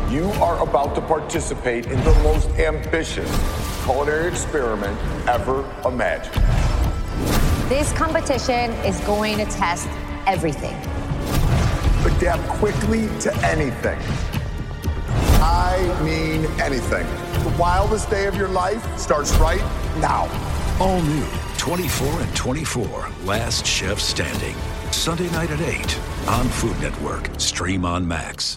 You are about to participate in the most ambitious culinary experiment ever imagined. This competition is going to test everything. Adapt quickly to anything. I mean anything. The wildest day of your life starts right now. All new 24 and 24, Last Chef Standing. Sunday night at 8 on Food Network. Stream on Max.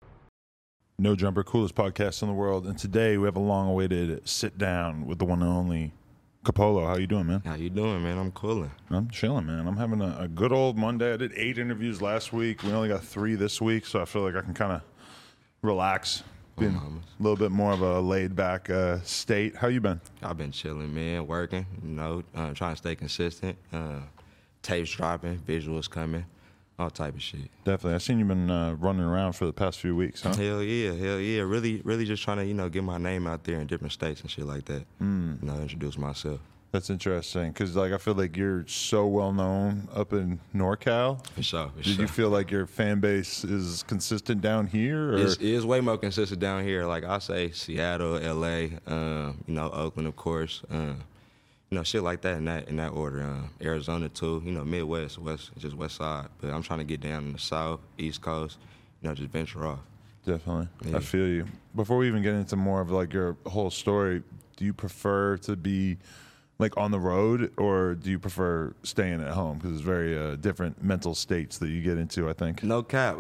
No Jumper, coolest podcast in the world. And today we have a long-awaited sit-down with the one and only Capolo. How you doing, man? How you doing, man? I'm coolin'. I'm chilling, man. I'm having a good old Monday. I did 8 interviews last week. We only got 3 this week, so I feel like I can kind of relax. Being a little bit more of a laid-back state. How you been? I've been chilling, man. Working, trying to stay consistent. Tapes dropping, visuals coming. All type of shit. Definitely. I've seen you've been running around for the past few weeks, huh? Hell yeah. Really just trying to, get my name out there in different states and shit like that. Introduce myself. That's interesting because, I feel like you're so well known up in NorCal. For sure. Did you feel like your fan base is consistent down here? Or? It is way more consistent down here. Like I say, Seattle, LA, Oakland, of course. Shit like that in that order. Arizona too. Midwest, just West Side. But I'm trying to get down in the South, East Coast. Just venture off. Definitely, yeah. I feel you. Before we even get into more of your whole story, do you prefer to be on the road, or do you prefer staying at home? Because it's very different mental states that you get into, I think. No cap.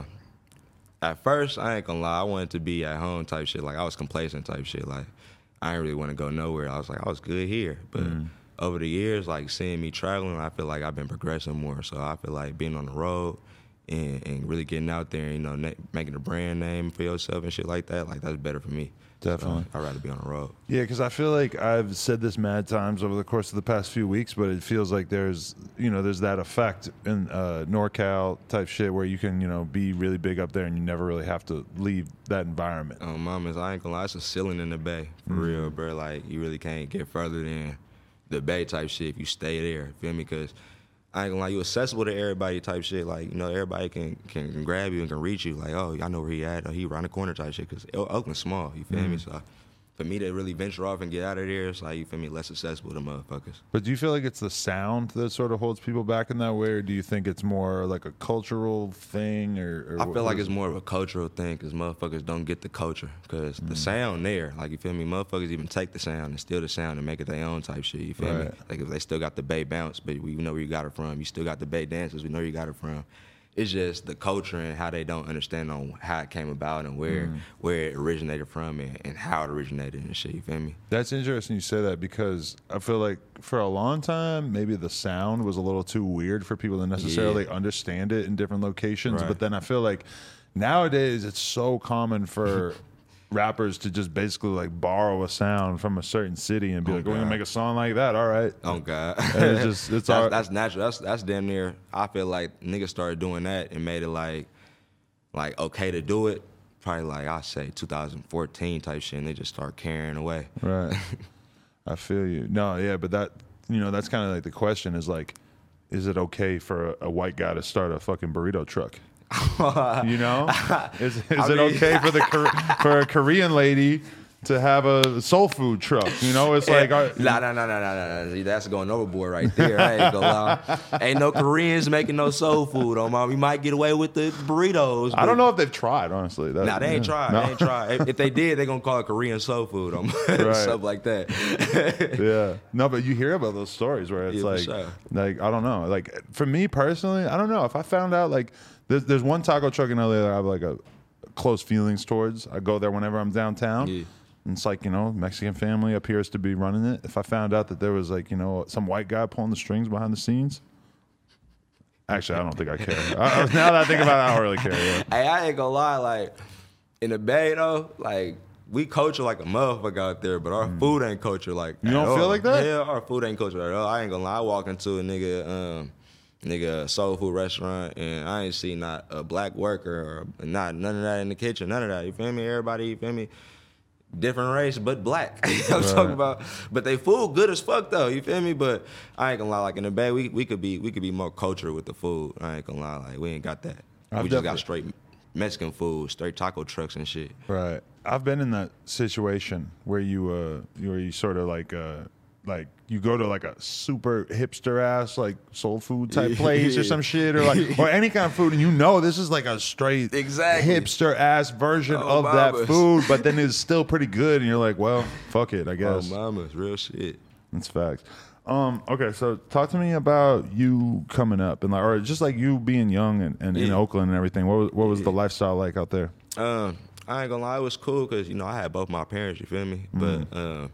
At first, I ain't gonna lie, I wanted to be at home type shit. I was complacent type shit. I didn't really want to go nowhere. I was good here. But over the years, seeing me traveling, I feel like I've been progressing more. So I feel like being on the road and really getting out there, making a brand name for yourself and shit like that, that's better for me. Definitely. So I'd rather be on the road. Yeah, because I feel like I've said this mad times over the course of the past few weeks, but it feels like there's that effect in NorCal type shit where you can, be really big up there and you never really have to leave that environment. Mamas, I ain't gonna lie, it's a ceiling in the Bay, for real, bro. You really can't get further than the Bay type shit if you stay there, feel me? Because I ain't gonna lie, you accessible to everybody type shit. Everybody can grab you and can reach you. I know where he at. Or he around the corner type shit. Because Oakland's small, you feel me? So for me to really venture off and get out of there, it's you feel me, less accessible to motherfuckers. But do you feel like it's the sound that sort of holds people back in that way, or do you think it's more like a cultural thing? Or I feel like it's more of a cultural thing because motherfuckers don't get the culture. Because the sound there, you feel me, motherfuckers even take the sound and steal the sound and make it their own type shit, you feel me? If they still got the Bay bounce, but we know where you got it from. You still got the Bay dances, we know where you got it from. It's just the culture and how they don't understand on how it came about and where it originated from and how it originated and shit, you feel me? That's interesting you say that because I feel like for a long time, maybe the sound was a little too weird for people to necessarily understand it in different locations. But then I feel like nowadays it's so common for rappers to just basically borrow a sound from a certain city and be we're gonna make a song like that. All right. Oh God. That's natural. That's damn near. I feel like niggas started doing that and made it like okay to do it. Probably I say 2014 type shit, and they just start carrying away. Right. I feel you. No, yeah, but that that's kind of the question is is it okay for a white guy to start a fucking burrito truck? Is it okay for a Korean lady to have a soul food truck? It's No. See, that's going overboard right there. I ain't gonna lie. Ain't no Koreans making no soul food. We might get away with the burritos. I don't know if they've tried, honestly. They ain't tried. No. They ain't tried. If they did, they're gonna call it Korean soul food. Stuff like that. Yeah. No, but you hear about those stories where it's for sure. I don't know. For me personally, I don't know. If I found out there's one taco truck in LA that I have a close feelings towards. I go there whenever I'm downtown. Yeah. And it's Mexican family appears to be running it. If I found out that there was some white guy pulling the strings behind the scenes, actually I don't think I care. Now that I think about it, I don't really care. Yeah. Hey, I ain't gonna lie, in the Bay though, we culture like a motherfucker out there, but our food ain't culture like. You don't feel like that? Yeah, our food ain't culture at all. I ain't gonna lie. I walk into a nigga soul food restaurant and I ain't see not a black worker or none of that in the kitchen, none of that. You feel me? Everybody, you feel me? Different race, but black. You know what I'm talking about? But they food good as fuck though. You feel me? But I ain't gonna lie. In the Bay, we could be more cultured with the food. I ain't gonna lie. We ain't got that. We just got straight Mexican food, straight taco trucks and shit. Right. I've been in that situation where you sort of like you go to like a super hipster ass like soul food type place or some shit or like or any kind of food, and you know this is like a straight hipster ass version of that food, but then it's still pretty good, and you're like, well, fuck it, I guess. Oh, mama's real shit. That's facts. Okay, so talk to me about you coming up and like, or just like you being young and in Oakland and everything. What was the lifestyle like out there? I ain't gonna lie, it was cool because I had both my parents. You feel me? But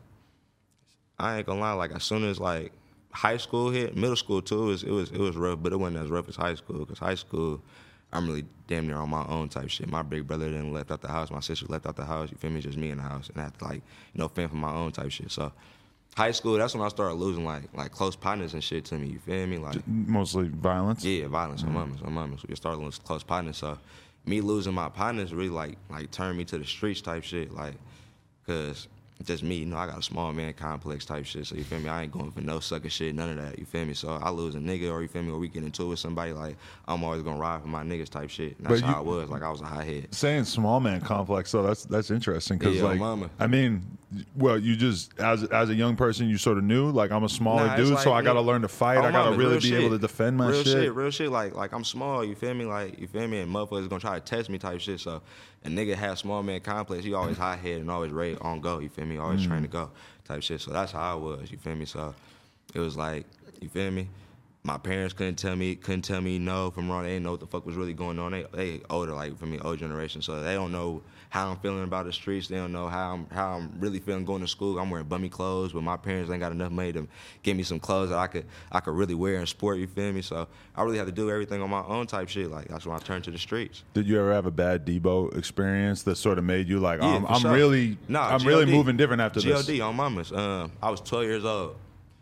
I ain't gonna lie, like as soon as like high school hit, middle school too, it was rough, but it wasn't as rough as high school. Because high school, I'm really damn near on my own type shit. My big brother then left out the house, my sister left out the house. You feel me? Just me in the house, and I had to like fend for my own type shit. So high school, that's when I started losing like close partners and shit to me. You feel me? Like mostly violence. Yeah, violence on mamas. We started losing close partners. So me losing my partners really like turned me to the streets type shit. Like, cause just me, I got a small man complex type shit. So you feel me? I ain't going for no sucker shit, none of that. You feel me? So I lose a nigga, or you feel me, or we get into it with somebody, like I'm always gonna ride for my niggas type shit. And that's how I was. Like I was a hothead. Saying small man complex, so that's interesting because mama. I mean, well, you just as a young person, you sort of knew like I'm a smaller dude, like, so I gotta learn to fight. I gotta really be able to defend my shit. Real shit. Like I'm small. You feel me? Like you feel me? And motherfuckers gonna try to test me type shit. So a nigga has small man complex. He always hot head and always ready on go. You feel me? Always trying to go type shit. So that's how I was. You feel me? So it was like, you feel me? My parents couldn't tell me no from wrong. They didn't know what the fuck was really going on. They older, like for me, old generation. So they don't know how I'm feeling about the streets. They don't know how I'm really feeling going to school. I'm wearing bummy clothes, but my parents ain't got enough money to give me some clothes that I could really wear and sport. You feel me? So I really had to do everything on my own type shit. Like that's when I turned to the streets. Did you ever have a bad Debo experience that sort of made you like, I'm sure. really moving different after this? GOD on mamas. I was 12 years old,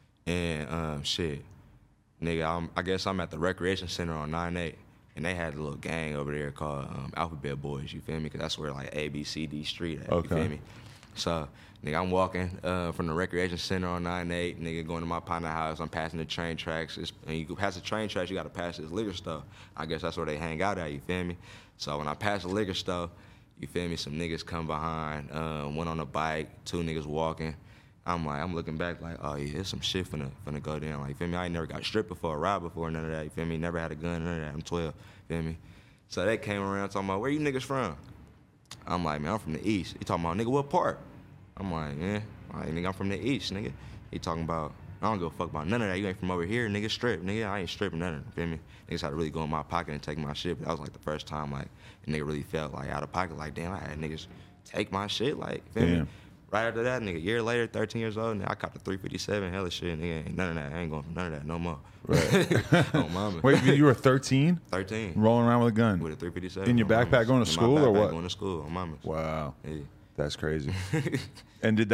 and shit. Nigga, I guess I'm at the recreation center on 9-8, and they had a little gang over there called Alphabet Boys, you feel me? Because that's where, like, A, B, C, D Street at, you feel me? So, nigga, I'm walking from the recreation center on 9-8, nigga, going to my partner house. I'm passing the train tracks. And you go past the train tracks, you got to pass this liquor store. I guess that's where they hang out at, you feel me? So when I pass the liquor store, you feel me, some niggas come behind, one on a bike, two niggas walking. I'm looking back like, oh yeah, there's some shit finna go down. Like, you feel me? I ain't never got stripped before, robbed before, none of that. You feel me? Never had a gun, none of that. I'm 12. You feel me? So they came around talking about, where you niggas from? I'm like, man, I'm from the East. He talking about, nigga, what part? I'm like, yeah, nigga, I'm from the East, nigga. He talking about, I don't give a fuck about none of that. You ain't from over here, nigga, strip. Nigga, I ain't stripping none of it, you feel me? Niggas had to really go in my pocket and take my shit, but that was like the first time, like, a nigga really felt like out of pocket, like, damn, I had niggas take my shit, like, you feel me? Right after that, nigga, a year later, 13 years old, nigga, I copped a 357, hella shit, nigga, ain't none of that. I ain't going for none of that no more. Right. Oh, mama. Wait, you were 13? 13. Rolling around with a gun? With a 357. In your backpack going to school or what? Going to school, on mama. Wow. Yeah. That's crazy. And did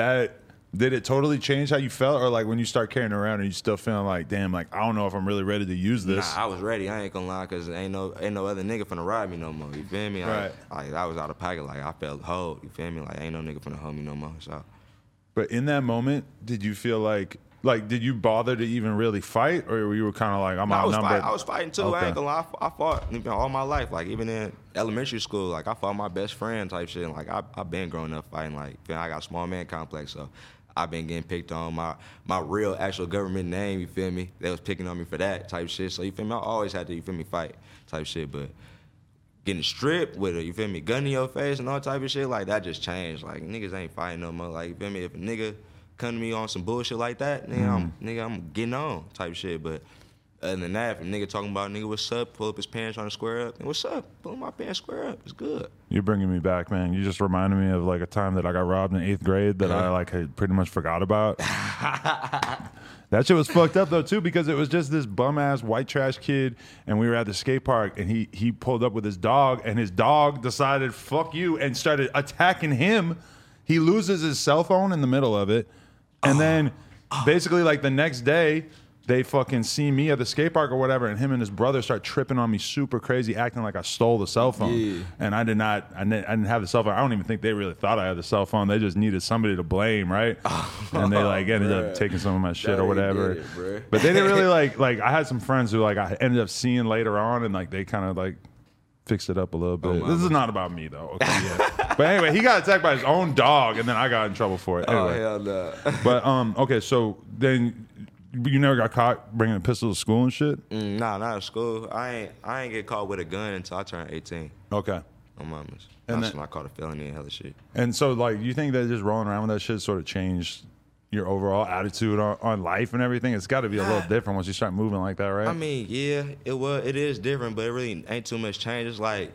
it totally change how you felt, or like when you start carrying around and you still feeling like, damn, like I don't know if I'm really ready to use this? Nah, I was ready. I ain't gonna lie, cause ain't no other nigga finna ride me no more. You feel me? Right. Like I was out of pocket. Like I felt hold. You feel me? Like ain't no nigga finna hold me no more. So. But in that moment, did you feel like did you bother to even really fight, or you were kind of like, I'm outnumbered? I was fighting too. Okay. I ain't gonna lie. I fought all my life. Like even in elementary school, like I fought my best friend type shit. Like I've been growing up fighting. Like I got a small man complex, so I've been getting picked on. My real actual government name, you feel me? They was picking on me for that type shit. So you feel me? I always had to, you feel me, fight type shit. But getting stripped with a, you feel me, gun in your face and all type of shit, like that just changed. Like niggas ain't fighting no more. Like you feel me? If a nigga come to me on some bullshit like that, nigga, I'm getting on type shit. But other than that, if a nigga talking about nigga what's up, pull up his pants trying to square up, and what's up? Pull my pants square up. It's good. You're bringing me back, man. You just reminded me of like a time that I got robbed in 8th grade that I like had pretty much forgot about. That shit was fucked up though too, because it was just this bum ass white trash kid, and we were at the skate park, and he pulled up with his dog, and his dog decided fuck you and started attacking him. He loses his cell phone in the middle of it, and then basically like the next day they fucking see me at the skate park or whatever, and him and his brother start tripping on me super crazy, acting like I stole the cell phone. Yeah. And I didn't have the cell phone. I don't even think they really thought I had the cell phone. They just needed somebody to blame, right? And they like ended up taking some of my shit or whatever. But they didn't really like I had some friends who like I ended up seeing later on, and like they kind of like fix it up a little bit. This is not about me though. Okay, yeah. But anyway, he got attacked by his own dog, and then I got in trouble for it. Anyway. Oh hell no. But okay, so then you never got caught bringing a pistol to school and shit? Nah, not at school. I ain't get caught with a gun until I turned 18. Okay. On mamas. And That's then- when I caught a felony and hella shit. And so, like, you think that just rolling around with that shit sort of changed your overall attitude on life and everything? It's got to be a little different once you start moving like that, right? I mean, yeah, it is different, but it really ain't too much change.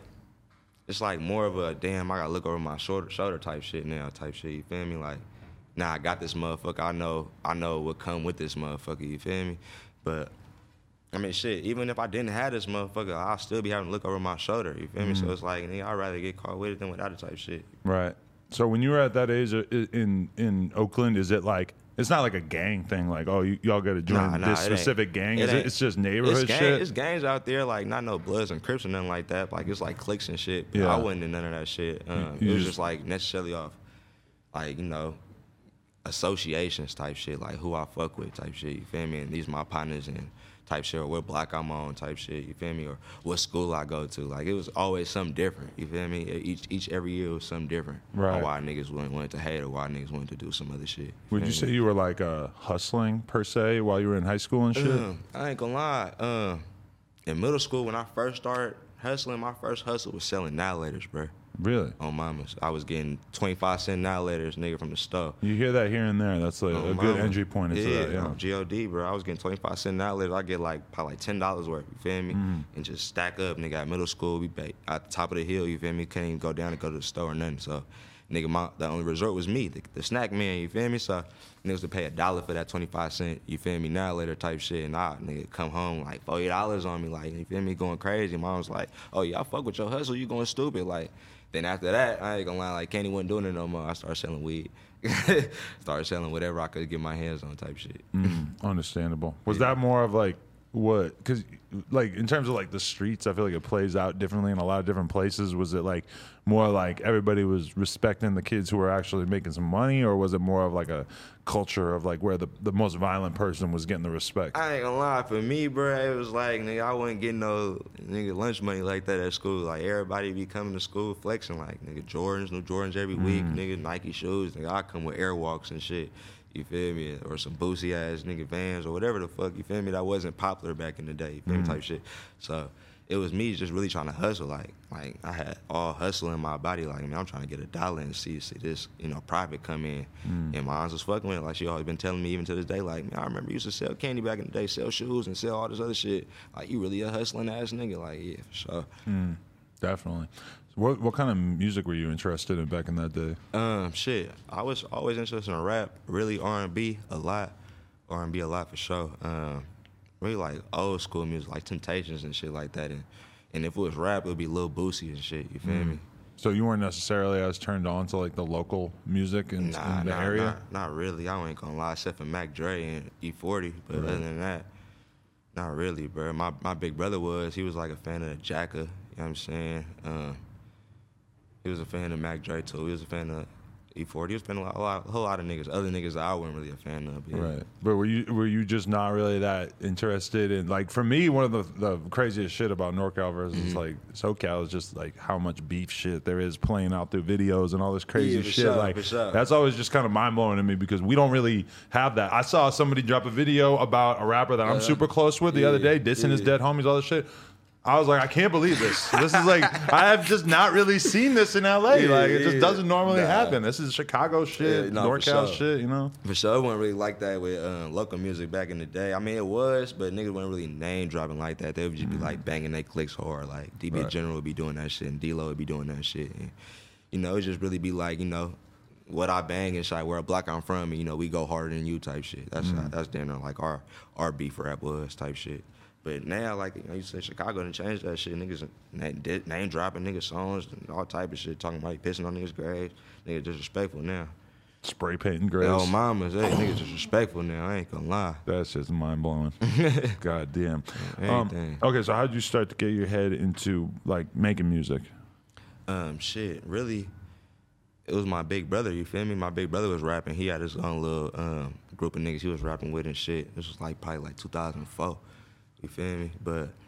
It's like more of a damn, I gotta look over my shoulder type shit now, type shit. You feel me? Like, nah, I got this motherfucker. I know what come with this motherfucker. You feel me? But I mean, shit. Even if I didn't have this motherfucker, I'll still be having to look over my shoulder. You feel me? So it's like, nigga, I'd rather get caught with it than without it type shit. Right. So when you were at that age in Oakland, is it like, it's not like a gang thing, like, oh, y'all got to join this specific gang? It's just neighborhood shit? It's gangs out there, like, not no Bloods and Crips or nothing like that. Like, it's like cliques and shit. Yeah. I wasn't in none of that shit. It was just like necessarily off, like, you know, associations type shit, like who I fuck with type shit, you feel me? And these my partners and type shit, or what block I'm on type shit, you feel me? Or what school I go to. Like, it was always something different, you feel me? Every year was something different. Right. Or why niggas wanted to hate, or why niggas wanted to do some other shit. Would you say you were like hustling per se while you were in high school and shit? I ain't gonna lie. In middle school, when I first started hustling, my first hustle was selling annihilators, bro. Really? On mamas. I was getting 25-cent annihilators, nigga, from the store. You hear that here and there. That's like a good entry point into that. Yeah, G.O.D., bro. I was getting 25-cent annihilators. I get probably $10 worth, you feel me? And just stack up, nigga. At middle school, we at the top of the hill, you feel me? Couldn't even go down and go to the store or nothing. So, nigga, the only resort was me, the snack man, you feel me? So, niggas would pay $1 for that 25-cent, you feel me, annihilator type shit. And nigga, come home like $40 on me, like, you feel me, going crazy. Mom was like, oh, yeah, I fuck with your hustle, you going stupid. Like, then after that, I ain't gonna lie, like, Kenny wasn't doing it no more. I started selling weed. Started selling whatever I could get my hands on type shit. Understandable. Was that more of like, what? Because, like, in terms of like the streets, I feel like it plays out differently in a lot of different places. Was it like more like everybody was respecting the kids who were actually making some money, or was it more of like a culture of like where the most violent person was getting the respect? I ain't gonna lie, for me, bro, it was like, nigga, I wasn't getting no nigga lunch money like that at school. Like, everybody be coming to school flexing, like, nigga, new Jordans every week, nigga, Nike shoes. Nigga, I come with Airwalks and shit. You feel me? Or some boozy ass nigga Vans or whatever the fuck, you feel me? That wasn't popular back in the day, you feel me? Type shit. So it was me just really trying to hustle. Like I had all hustle in my body. Like, man, I'm trying to get $1 and see this, you know, private come in. And my aunt was fucking with it. Like, she always been telling me even to this day, like, man, I remember you used to sell candy back in the day, sell shoes and sell all this other shit. Like, you really a hustling ass nigga. Like, yeah, for sure. Definitely. What kind of music were you interested in back in that day? Shit, I was always interested in rap, really R&B a lot for sure. Really like old school music, like Temptations and shit like that. And if it was rap, it would be Lil Boosie and shit. You feel me? So you weren't necessarily as turned on to like the local music in the area? Not really. I ain't gonna lie, except for Mac Dre and E40. But other than that, not really, bro. My big brother he was like a fan of Jacka. You know what I'm saying? He was a fan of Mac Dre too. He was a fan of E40. He was a fan of a whole lot of niggas. Other niggas that I wasn't really a fan of. Yeah. Right. But were you just not really that interested in, like, for me, one of the craziest shit about NorCal versus like SoCal is just like how much beef shit there is playing out through videos and all this crazy shit. Sure, like, for sure. That's always just kind of mind blowing to me because we don't really have that. I saw somebody drop a video about a rapper that I'm super close with the other day, dissing his dead homies, all this shit. I was like, I can't believe this. This is like, I have just not really seen this in LA. It just doesn't normally happen. This is Chicago shit, NorCal shit, you know? For sure, it wasn't really like that with local music back in the day. I mean, it was, but niggas wasn't really name dropping like that. They would just be like banging their clicks hard. Like, DB General would be doing that shit, and D-Lo would be doing that shit. And, you know, it just really be like, you know, what I bang and shit, where a block I'm from, and, you know, we go harder than you type shit. That's damn near like our beef rap was type shit. But now, like, you know, you say Chicago done changed that shit. Niggas name dropping niggas songs and all type of shit, talking about pissing on niggas' graves. Niggas disrespectful now. Spray painting graves. Oh, mamas, hey, niggas disrespectful now. I ain't gonna lie. That's just mind blowing. God damn. Anything. Okay, so how did you start to get your head into like making music? Shit, really, it was my big brother. You feel me? My big brother was rapping. He had his own little group of niggas he was rapping with and shit. This was like probably like 2004. You feel me? But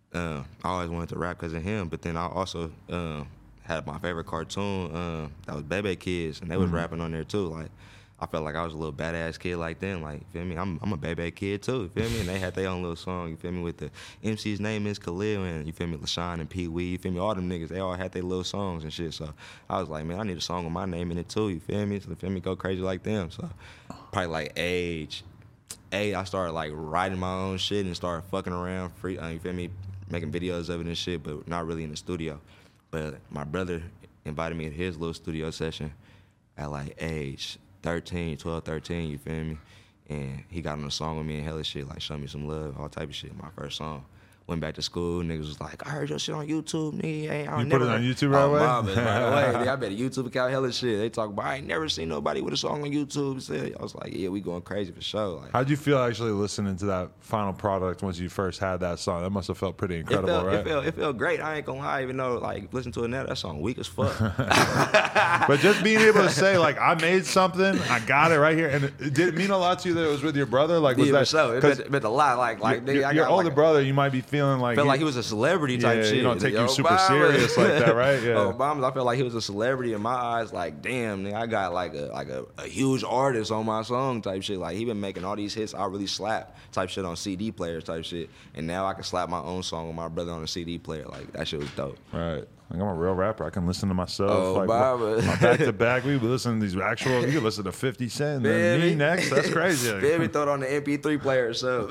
I always wanted to rap because of him, but then I also had my favorite cartoon that was Bebe Kids, and they was rapping on there too. Like, I felt like I was a little badass kid like them. Like, you feel me? I'm a Bebe kid too, you feel me? And they had their own little song, you feel me, with the MC's name is Khalil, and you feel me, LaShawn and Pee Wee, you feel me? All them niggas, they all had their little songs and shit. So I was like, man, I need a song with my name in it too, you feel me? So, you feel me, go crazy like them. So probably like age 8, I started like writing my own shit and started fucking around, you feel me, making videos of it and shit, but not really in the studio. But my brother invited me to his little studio session at like age 12, 13, you feel me? And he got on a song with me and hella shit, like Show Me Some Love, all type of shit, my first song. Went back to school, niggas was like, I heard your shit on YouTube, nigga. Hey, I You put it on YouTube right away? Right away. I bet a YouTube account, hella shit. They talk about, I ain't never seen nobody with a song on YouTube. I was like, yeah, we going crazy for sure. Like, how'd you feel actually listening to that final product once you first had that song? That must have felt pretty incredible, right? It felt great. I ain't gonna lie, even though, like, listen to it now, that song weak as fuck. But just being able to say, like, I made something, I got it right here, and did it mean a lot to you that it was with your brother? Like, was yeah, that so it meant a lot. Like, your older brother, you might be feeling like felt like he was a celebrity type shit. You don't take you super serious like that, right? Yeah. Obama, I felt like he was a celebrity in my eyes. Like, damn, nigga, I got like a huge artist on my song type shit. Like, he been making all these hits I really slap type shit on CD players type shit. And now I can slap my own song with my brother on a CD player. Like, that shit was dope. Right. Like, I'm a real rapper. I can listen to myself. Oh, like, back to back, we be listening to these actual. You can listen to 50 Cent and then me next. That's crazy. Baby, throw it on the MP3 player. So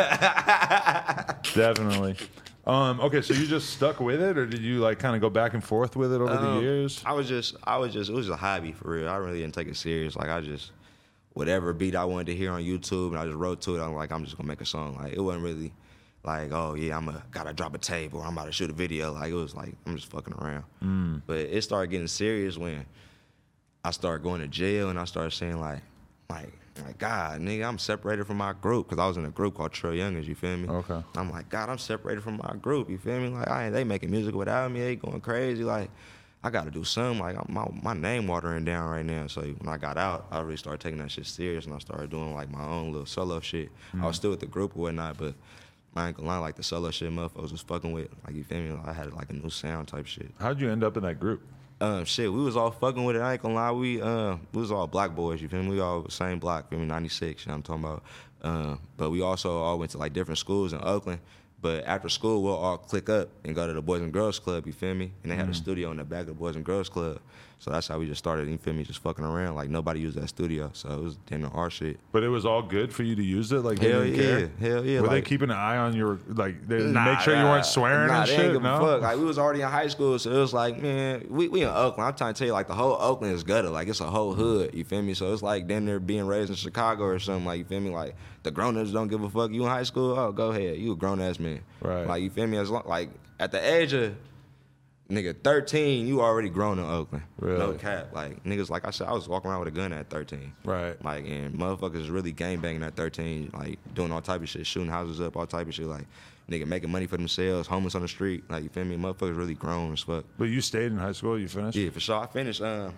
definitely. Okay, so you just stuck with it, or did you like kind of go back and forth with it over the years? I was just. It was a hobby for real. I really didn't take it serious. Like, I just whatever beat I wanted to hear on YouTube, and I just wrote to it. I'm like, I'm just gonna make a song. Like, it wasn't really like, oh yeah, gotta drop a tape or I'm about to shoot a video. Like, it was like, I'm just fucking around. But it started getting serious when I started going to jail and I started saying like, God, nigga, I'm separated from my group, because I was in a group called Trail Youngers, you feel me? Okay. I'm like, God, I'm separated from my group, you feel me? Like, they making music without me, they going crazy. Like, I got to do something. Like, my name watering down right now. So when I got out, I really started taking that shit serious, and I started doing like my own little solo shit. I was still with the group or whatnot, but I ain't gonna lie, like the solo shit motherfuckers was fucking with. Like, you feel me? Like, I had like a new sound type shit. How'd you end up in that group? Shit, we was all fucking with it. I ain't gonna lie, we was all black boys, you feel me? We all the same block, feel me? 96, you know what I'm talking about? But we also all went to like different schools in Oakland. But after school, we'll all click up and go to the Boys and Girls Club, you feel me? And they had a studio in the back of the Boys and Girls Club. So that's how we just started, you feel me, just fucking around. Like, nobody used that studio, so it was damn near our shit. But it was all good for you to use it? Like, hell you yeah, didn't care? hell yeah. Were like, they keeping an eye on your, like, they make sure you weren't swearing and they shit? Ain't give No? a fuck. Like, we was already in high school, so it was like, man, we in Oakland. I'm trying to tell you, like, the whole Oakland is gutter. Like, it's a whole hood, you feel me? So it's like damn near being raised in Chicago or something, like, you feel me? Like, the grown-ups don't give a fuck. You in high school? Oh, go ahead. You a grown-ass man. Right. Like, you feel me? As long, like, at the age of, nigga, 13, you already grown in Oakland. Really? No cap. Like, niggas, like I said, I was walking around with a gun at 13. Right. Like, and motherfuckers really gangbanging at 13, like, doing all type of shit, shooting houses up, all type of shit, like, nigga making money for themselves, homeless on the street. Like, you feel me? Motherfuckers really grown as fuck. But you stayed in high school? You finished? Yeah, for sure. I finished. I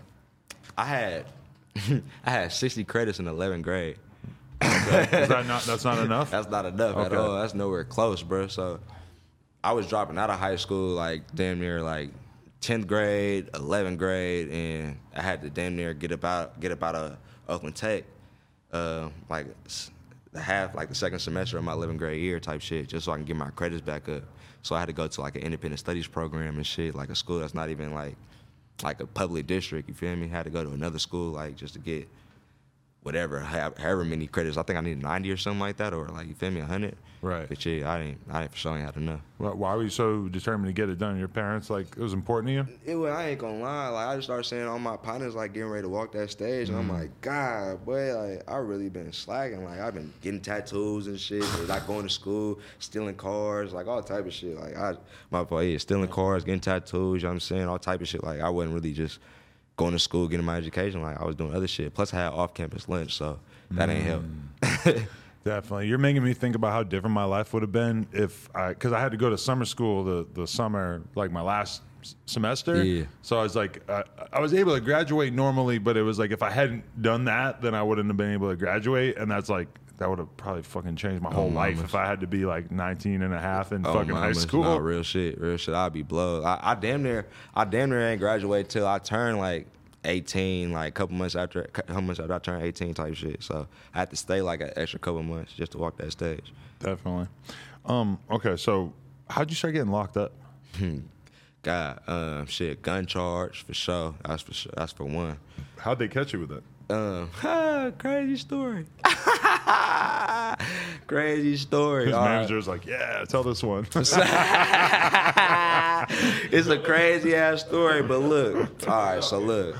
had 60 credits in 11th grade. Okay. That's not enough? That's not enough at all. That's nowhere close, bro. So I was dropping out of high school like damn near like 10th grade, 11th grade, and I had to damn near get up out of Oakland Tech, like the second semester of my 11th grade year type shit, just so I can get my credits back up. So I had to go to like an independent studies program and shit, like a school that's not even like a public district. You feel me? Had to go to another school like just to get whatever, however many credits. I think I needed 90 or something like that, or like, you feel me, 100. Right. But yeah, I for sure ain't had enough. Why were you so determined to get it done? Your parents, like, it was important to you? I ain't gonna lie, like, I just started seeing all my partners like getting ready to walk that stage, and I'm like, God, boy, like, I really been slacking. Like, I've been getting tattoos and shit, like going to school, stealing cars, like all type of shit. Like, stealing cars, getting tattoos, you know what I'm saying, all type of shit. Like, I wasn't really just going to school, getting my education. Like, I was doing other shit. Plus, I had off-campus lunch, so that ain't help. Definitely. You're making me think about how different my life would have been because I had to go to summer school the summer, like my last semester. Yeah. So I was like, I was able to graduate normally, but it was like if I hadn't done that, then I wouldn't have been able to graduate. And that's like, that would have probably fucking changed my whole life if I had to be like 19 and a half in fucking high school. Nah, real shit. I'd be blowed. I damn near ain't graduated till I turned like 18, like a couple months after I turned 18 type shit. So I had to stay like an extra couple months just to walk that stage. Definitely. Okay, so how'd you start getting locked up? God, shit, gun charge for sure. That's for one. How'd they catch you with it? Crazy story. Crazy story. His manager's like, yeah, tell this one. It's a crazy ass story, but look. All right, so look.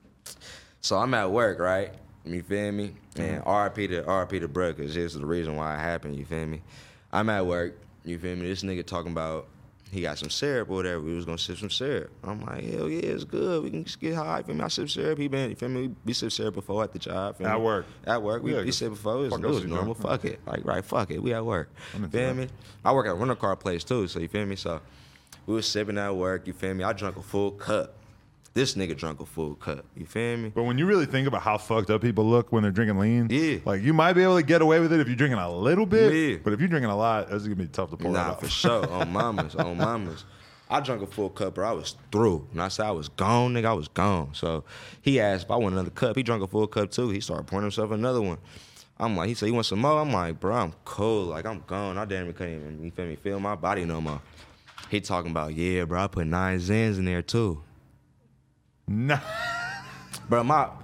So I'm at work, right? You feel me? And RIP to bruh, because this is the reason why it happened, you feel me? I'm at work, you feel me? This nigga talking about he got some syrup or whatever. We was gonna sip some syrup. I'm like, hell yeah, it's good. We can just get high. You feel me? I sip syrup. He been, you feel me? We sip syrup before at the job. At work. At work. We sip before. It was normal. Fuck it. Like, right, fuck it. We at work. Feel me? I work at a rental car place too, so you feel me? So we was sipping at work, you feel me? I drank a full cup. This nigga drank a full cup. You feel me? But when you really think about how fucked up people look when they're drinking lean, yeah, like you might be able to get away with it if you're drinking a little bit. Yeah. But if you're drinking a lot, it's gonna be tough to pull that off. For sure. On mamas. I drank a full cup, bro. I was through. When I said I was gone, nigga, I was gone. So he asked if I want another cup. He drank a full cup too. He started pouring himself another one. I'm like, he said, you want some more? I'm like, bro, I'm cold. Like, I'm gone. I damn near couldn't even, you feel me, feel my body no more. He talking about, yeah, bro, I put 9 Zans in there too. Nah. Bro,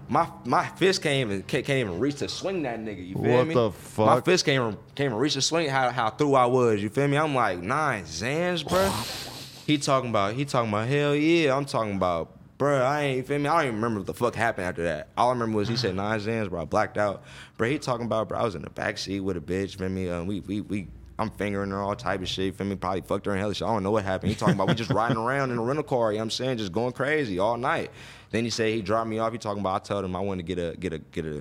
my fist can't even reach to swing that nigga. You feel me? What the fuck? My fist can't even reach to swing how through I was. You feel me? I'm like 9 Zans, bro. He talking about hell yeah. I'm talking about, bro. I ain't, you feel me? I don't even remember what the fuck happened after that. All I remember was he said 9 Zans, bro. I blacked out, bro. He talking about, bro. I was in the backseat with a bitch. Feel me? I'm fingering her, all type of shit. Feel me? Probably fucked her in hell shit. I don't know what happened. He talking about we just riding around in a rental car. You know what I'm saying? Just going crazy all night. Then he said he dropped me off. He talking about I told him I wanted to get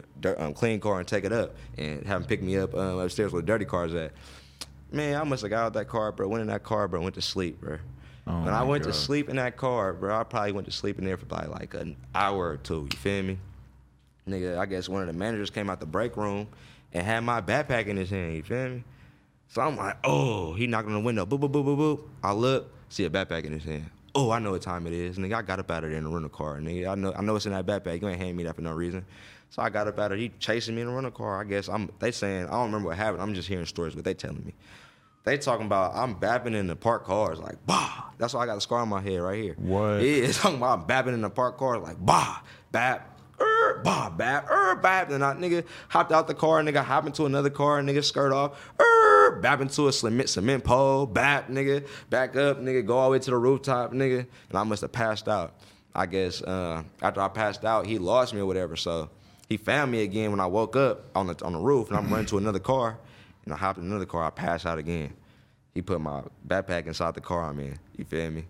a clean car and take it up and have him pick me up upstairs where the dirty cars at. Man, I must have got out that car, bro. Went in that car, bro. Went to sleep, bro. When I went to sleep in that car, bro, I probably went to sleep in there for probably like an hour or two. You feel me? Nigga, I guess one of the managers came out the break room and had my backpack in his hand. You feel me? So I'm like, oh, he knocked on the window. Boop, boop, boop, boop, boop. I look, see a backpack in his hand. Oh, I know what time it is. Nigga, I got up out of there in the rental car. Nigga, I know it's in that backpack. You ain't hand me that for no reason. So I got up out of there. He chasing me in the rental car. I guess they saying, I don't remember what happened. I'm just hearing stories, but they telling me. They talking about I'm bapping in the parked cars like, bah. That's why I got a scar on my head right here. What? Yeah, it's talking about I'm bapping in the parked cars like, bah, bap, bah, bap, bap. And I, nigga, hopped out the car, nigga, hop into another car, nigga, skirt off, bap into a cement pole, bap, nigga, back up, nigga, go all the way to the rooftop, nigga. And I must have passed out. I guess after I passed out, he lost me or whatever. So he found me again when I woke up on the roof, and I'm running to another car. And I hopped in another car, I passed out again. He put my backpack inside the car I'm in. You feel me?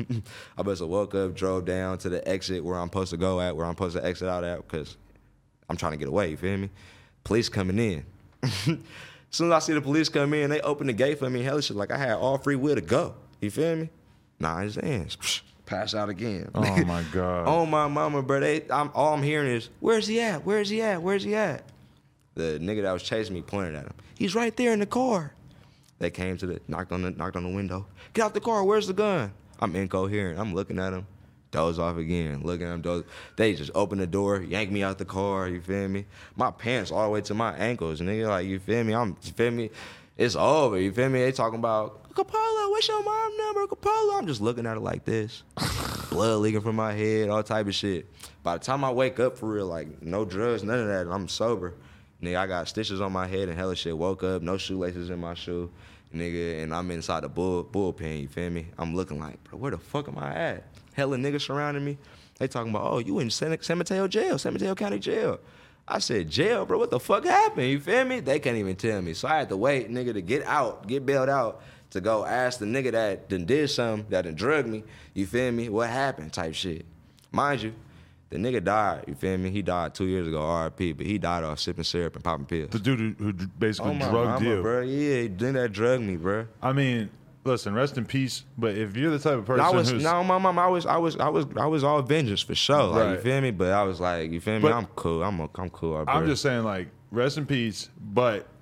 I must have woke up, drove down to the exit where I'm supposed to go at, where I'm supposed to exit out at, because I'm trying to get away, you feel me? Police coming in. As soon as I see the police come in, they open the gate for me, hell shit, like I had all free will to go. You feel me? 9 Zans. Pass out again. Oh my God. Oh my mama, bro. All I'm hearing is, where's he at? Where's he at? Where's he at? The nigga that was chasing me pointed at him. He's right there in the car. They came to knocked on the window. Get out the car. Where's the gun? I'm incoherent. I'm looking at him. Doze off again. Looking at him. Doze. They just open the door, yank me out the car. You feel me? My pants all the way to my ankles, nigga. Like, you feel me? You feel me? It's over. You feel me? They talking about, Capola, what's your mom number, Capola? I'm just looking at it like this. Blood leaking from my head, all type of shit. By the time I wake up for real, like, no drugs, none of that, I'm sober. Nigga, I got stitches on my head and hella shit. Woke up, no shoelaces in my shoe, nigga, and I'm inside the bullpen, you feel me? I'm looking like, bro, where the fuck am I at? Hella niggas surrounding me. They talking about, oh, you in San Mateo jail, San Mateo County jail. I said, jail, bro, what the fuck happened? You feel me? They can't even tell me. So I had to wait, nigga, to get bailed out, to go ask the nigga that done did something, that done drugged me, you feel me? What happened type shit. Mind you, the nigga died, you feel me? He died 2 years ago, RIP, but he died off sipping syrup and popping pills. The dude who basically drugged mama, you. Bro. Yeah, he did that drugged me, bro. I mean, listen, rest in peace. But if you're the type of person my mom, I was all vengeance for sure. Like, right. you feel me? But I was like, you feel me? I'm cool. I'm cool. I'm just saying, like, rest in peace. But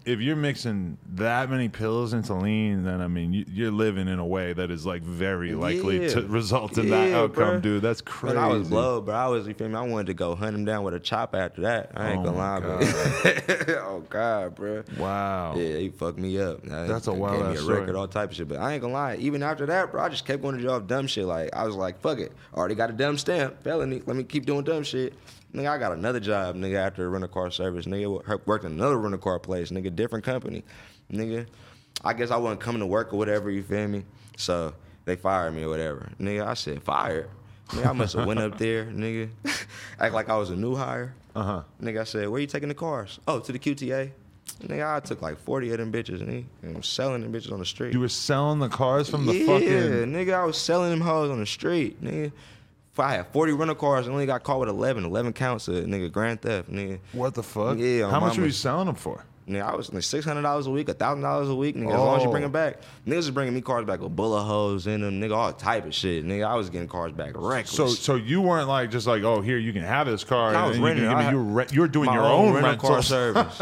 if you're mixing that many pills into lean, then I mean you're living in a way that is like very likely to result in that outcome, dude. That's crazy. Man, I was blowed, bro. You feel me? I wanted to go hunt him down with a chop after that. I ain't gonna lie, bro. Oh God, bro. Wow. Yeah, he fucked me up. That's a wild gave me a story. record, all type of shit. But I ain't gonna lie. Even after that, bro, I just kept going to jail off dumb shit. Like I was like, fuck it. I already got a dumb stamp, felony. Let me keep doing dumb shit. Nigga, I got another job, nigga, after a rental car service. Nigga, worked in another rental car place. Nigga, different company. Nigga, I guess I wasn't coming to work or whatever, you feel me? So they fired me or whatever. Nigga, I said, fired? Nigga, I must have went up there, nigga, act like I was a new hire. Nigga, I said, where you taking the cars? Oh, to the QTA. Nigga, I took like 40 of them bitches, nigga, and was selling them bitches on the street. You were selling the cars from the fucking... fucking... Yeah, nigga, I was selling them hoes on the street, nigga. If I had 40 rental cars and only got caught with 11 counts of nigga grand theft, nigga. What the fuck? Yeah, how much were you selling them for? Nigga, I was like $600 a week, $1,000 a week, nigga. As long as you bring them back, niggas was bringing me cars back with bullet holes in them, nigga, all type of shit, nigga. I was getting cars back reckless. So you weren't like just like, oh, here you can have this car. I was renting. You were doing your own rental car service.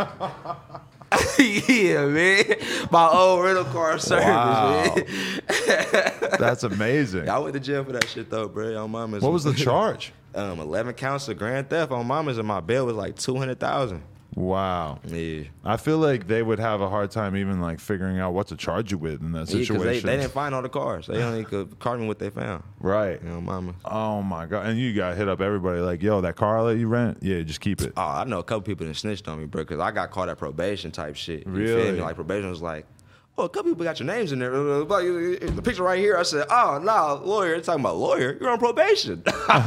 Yeah, man. My own rental car service, man. That's amazing. I went to jail for that shit though, bro. On Mama's. What was the charge? 11 counts of grand theft on Mama's, and my bail was like $200,000. Wow. Yeah. I feel like they would have a hard time even like figuring out what to charge you with in that situation. They didn't find all the cars. They only could charge me what they found. Right. You know, Mama. Oh my God. And you got hit up everybody like, yo, that car that you rent? Yeah, just keep it. Oh, I know a couple people that snitched on me, bro, because I got caught at probation type shit. You Really? feel me? Like probation was like, oh, a couple people got your names in there. The picture right here, I said, oh, nah, lawyer. They're talking about lawyer. You're on probation.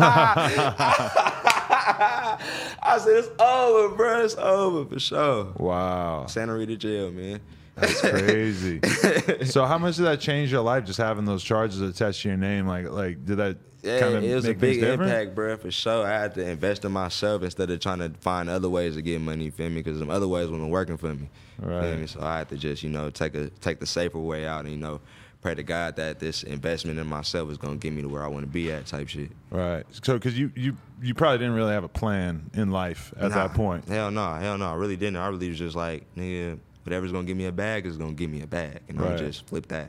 I said, it's over, bro. It's over for sure. Wow. Santa Rita jail, man. That's crazy. So how much did that change your life, just having those charges attached to your name? Like did that kind of it was make a big things different? impact, bro, for sure. I had to invest in myself instead of trying to find other ways to get money, you feel me? Because them other ways wasn't working for me. Right. Feel me? So I had to just, take the safer way out and, pray to God that this investment in myself is gonna get me to where I want to be at, type shit. Right. So, because you probably didn't really have a plan in life at that point. Hell no. I really didn't. I really was just like, nigga, whatever's gonna give me a bag is gonna give me a bag, and I'll just flip that.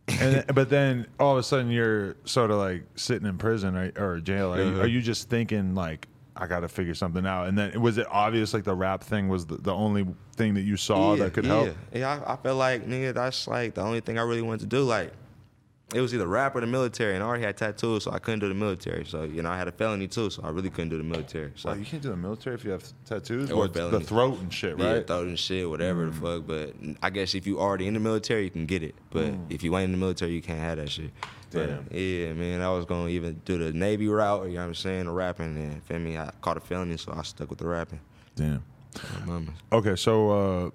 But then all of a sudden you're sort of like sitting in prison or jail. Are you just thinking like, I got to figure something out? And then was it obvious like the rap thing was the only thing that you saw that could help? Yeah, I felt like, nigga, that's like the only thing I really wanted to do. Like, it was either rap or the military, and I already had tattoos, so I couldn't do the military. So, I had a felony too, so I really couldn't do the military. So you can't do the military if you have tattoos? Or the throat and shit, right? Yeah, throat and shit, whatever the fuck. But I guess if you already in the military, you can get it. But if you ain't in the military, you can't have that shit. Damn. But, yeah, man, I was going to even do the Navy route, you know what I'm saying, the rapping. And, feel me, I caught a felony, so I stuck with the rapping. Damn. Okay, so...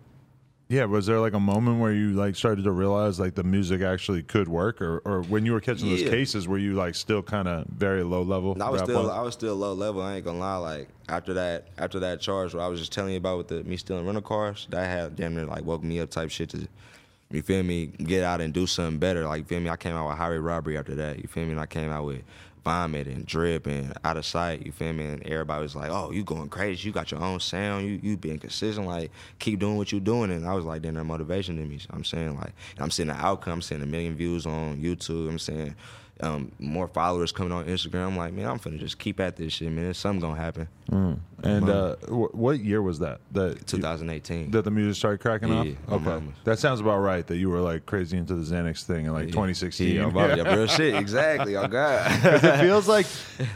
was there like a moment where you like started to realize like the music actually could work, or when you were catching those cases, were you like still kind of very low level? I was still low level. I ain't gonna lie. Like after that charge, where I was just telling you about with me stealing rental cars, that had damn near like woke me up type shit to, you feel me, get out and do something better. Like, you feel me, I came out with highway robbery after that. You feel me, and I came out with vomit and drip and out of sight, you feel me? And everybody was like, oh, you going crazy. You got your own sound. You being consistent. Like, keep doing what you doing. And I was like, then that motivation to me. So I'm saying, like, I'm seeing the outcome. I'm seeing 1 million views on YouTube. I'm saying more followers coming on Instagram. I'm like, man, I'm finna just keep at this shit, man. There's something gonna happen. And what year was that? 2018. That the music started cracking off? Yeah. Okay. That sounds about right, that you were like crazy into the Xanax thing in like 2016. Yeah, real shit. Exactly. Oh, God. Because it feels like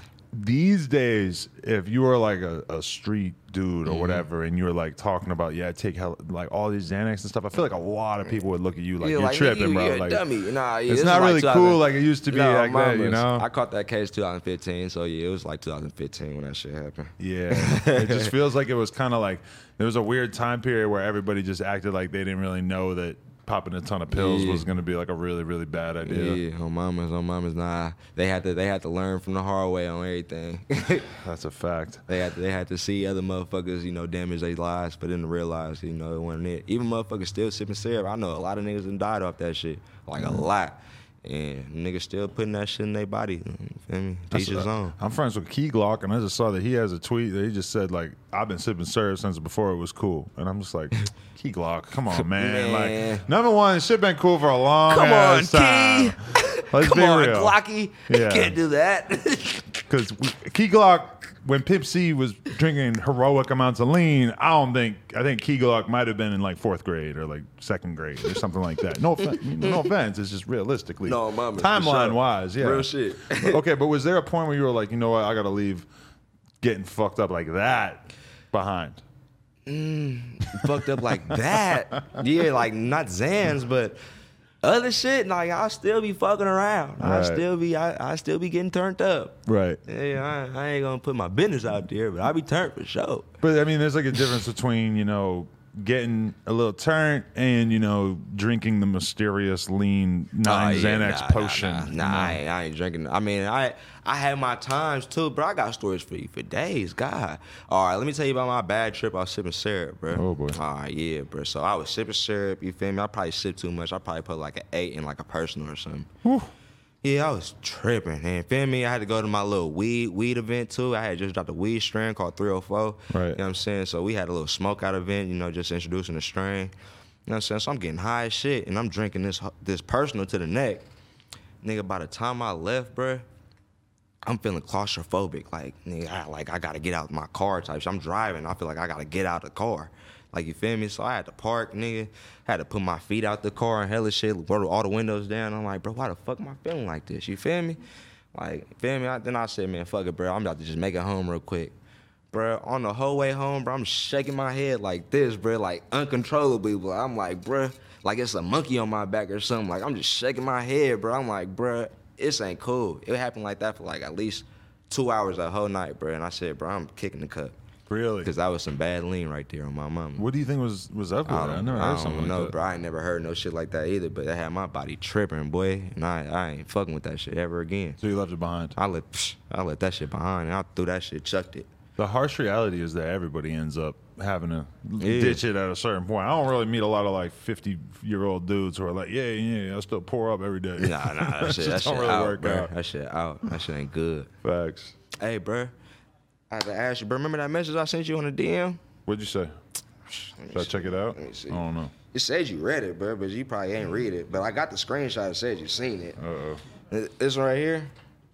these days, if you were like a street dude or whatever, and you were like talking about, take like all these Xanax and stuff, I feel like a lot of people would look at you like you're tripping, bro. You're like, a dummy. Nah, it's not really cool like it used to be like that, you know? I caught that case 2015, so yeah, it was like 2015 when that shit happened. Yeah. It just feels like it was kind of like there was a weird time period where everybody just acted like they didn't really know that popping a ton of pills was going to be like a really, really bad idea. Yeah, on mamas, nah. They had to learn from the hard way on everything. That's a fact. They had to see other motherfuckers, damage their lives, for them to realize, it wasn't it. Even motherfuckers still sipping syrup. I know a lot of niggas done died off that shit, like a lot. And niggas still putting that shit in their body. You feel me? Teach his own. I'm friends with Key Glock, and I just saw that he has a tweet that he just said, like, I've been sipping syrup since before it was cool. And I'm just like, Key Glock, come on, man. Like, number one, shit been cool for a long time. Key. Let's Come be on, real. Glocky. Yeah. You can't do that. Because Key Glock, when Pimp C was drinking heroic amounts of lean, I think Key Glock might have been in like 4th grade or like 2nd grade or something like that. No offense, it's just realistically. No, mama, timeline sure. wise, yeah. Real shit. Okay, but was there a point where you were like, you know what, I got to leave getting fucked up like that behind? Fucked up like that? Yeah, like not Zans, but other shit, like I'll still be fucking around. Right. I still be getting turned up. Right. Yeah, I ain't gonna put my business out there, but I'll be turned for sure. But I mean, there's like a difference between, you know, getting a little turned and, you know, drinking the mysterious lean 9 Xanax potion. Nah, I ain't drinking. I mean, I had my times too, bro. I got stories for you for days, God. All right, let me tell you about my bad trip. I was sipping syrup, bro. Oh, boy. All right, yeah, bro. So I was sipping syrup, you feel me? I probably sipped too much. I probably put like an 8 in like a personal or something. Whew. Yeah, I was tripping, man. Feel me? I had to go to my little weed event too. I had just dropped a weed strain called 304. Right. You know what I'm saying? So we had a little smoke out event, you know, just introducing the strain. You know what I'm saying? So I'm getting high as shit, and I'm drinking this personal to the neck. Nigga, by the time I left, bruh, I'm feeling claustrophobic. Like, nigga, I gotta get out my car type shit. I'm driving. I feel like I gotta get out of the car. Like, you feel me? So I had to park, nigga. Had to put my feet out the car and hella shit, roll all the windows down. I'm like, bro, why the fuck am I feeling like this? You feel me? Like, feel me? Then I said, man, fuck it, bro. I'm about to just make it home real quick. Bro, on the whole way home, bro, I'm shaking my head like this, bro, like uncontrollably. Bro. I'm like, bro, like it's a monkey on my back or something. Like, I'm just shaking my head, bro. I'm like, bro, this ain't cool. It happened like that for like at least 2 hours that whole night, bro. And I said, bro, I'm kicking the cup. Really? Because that was some bad lean right there on my mama. What do you think was up with that? I never heard something like that. Bro. I ain't never heard no shit like that either, but that had my body tripping, boy. And I ain't fucking with that shit ever again. So you left it behind? I let that shit behind, and I threw that shit, chucked it. The harsh reality is that everybody ends up having to ditch it at a certain point. I don't really meet a lot of like 50-year-old dudes who are like, yeah, I still pour up every day. Nah, that shit don't really out, work bro. out. That shit out. That shit ain't good. Facts. Hey, bro, I had to ask you, bro. Remember that message I sent you on the DM? What'd you say? Should I check it out? Let me see. I don't know. It says you read it, bro, but you probably ain't read it. But I got the screenshot that says you seen it. Uh-oh. This one right here.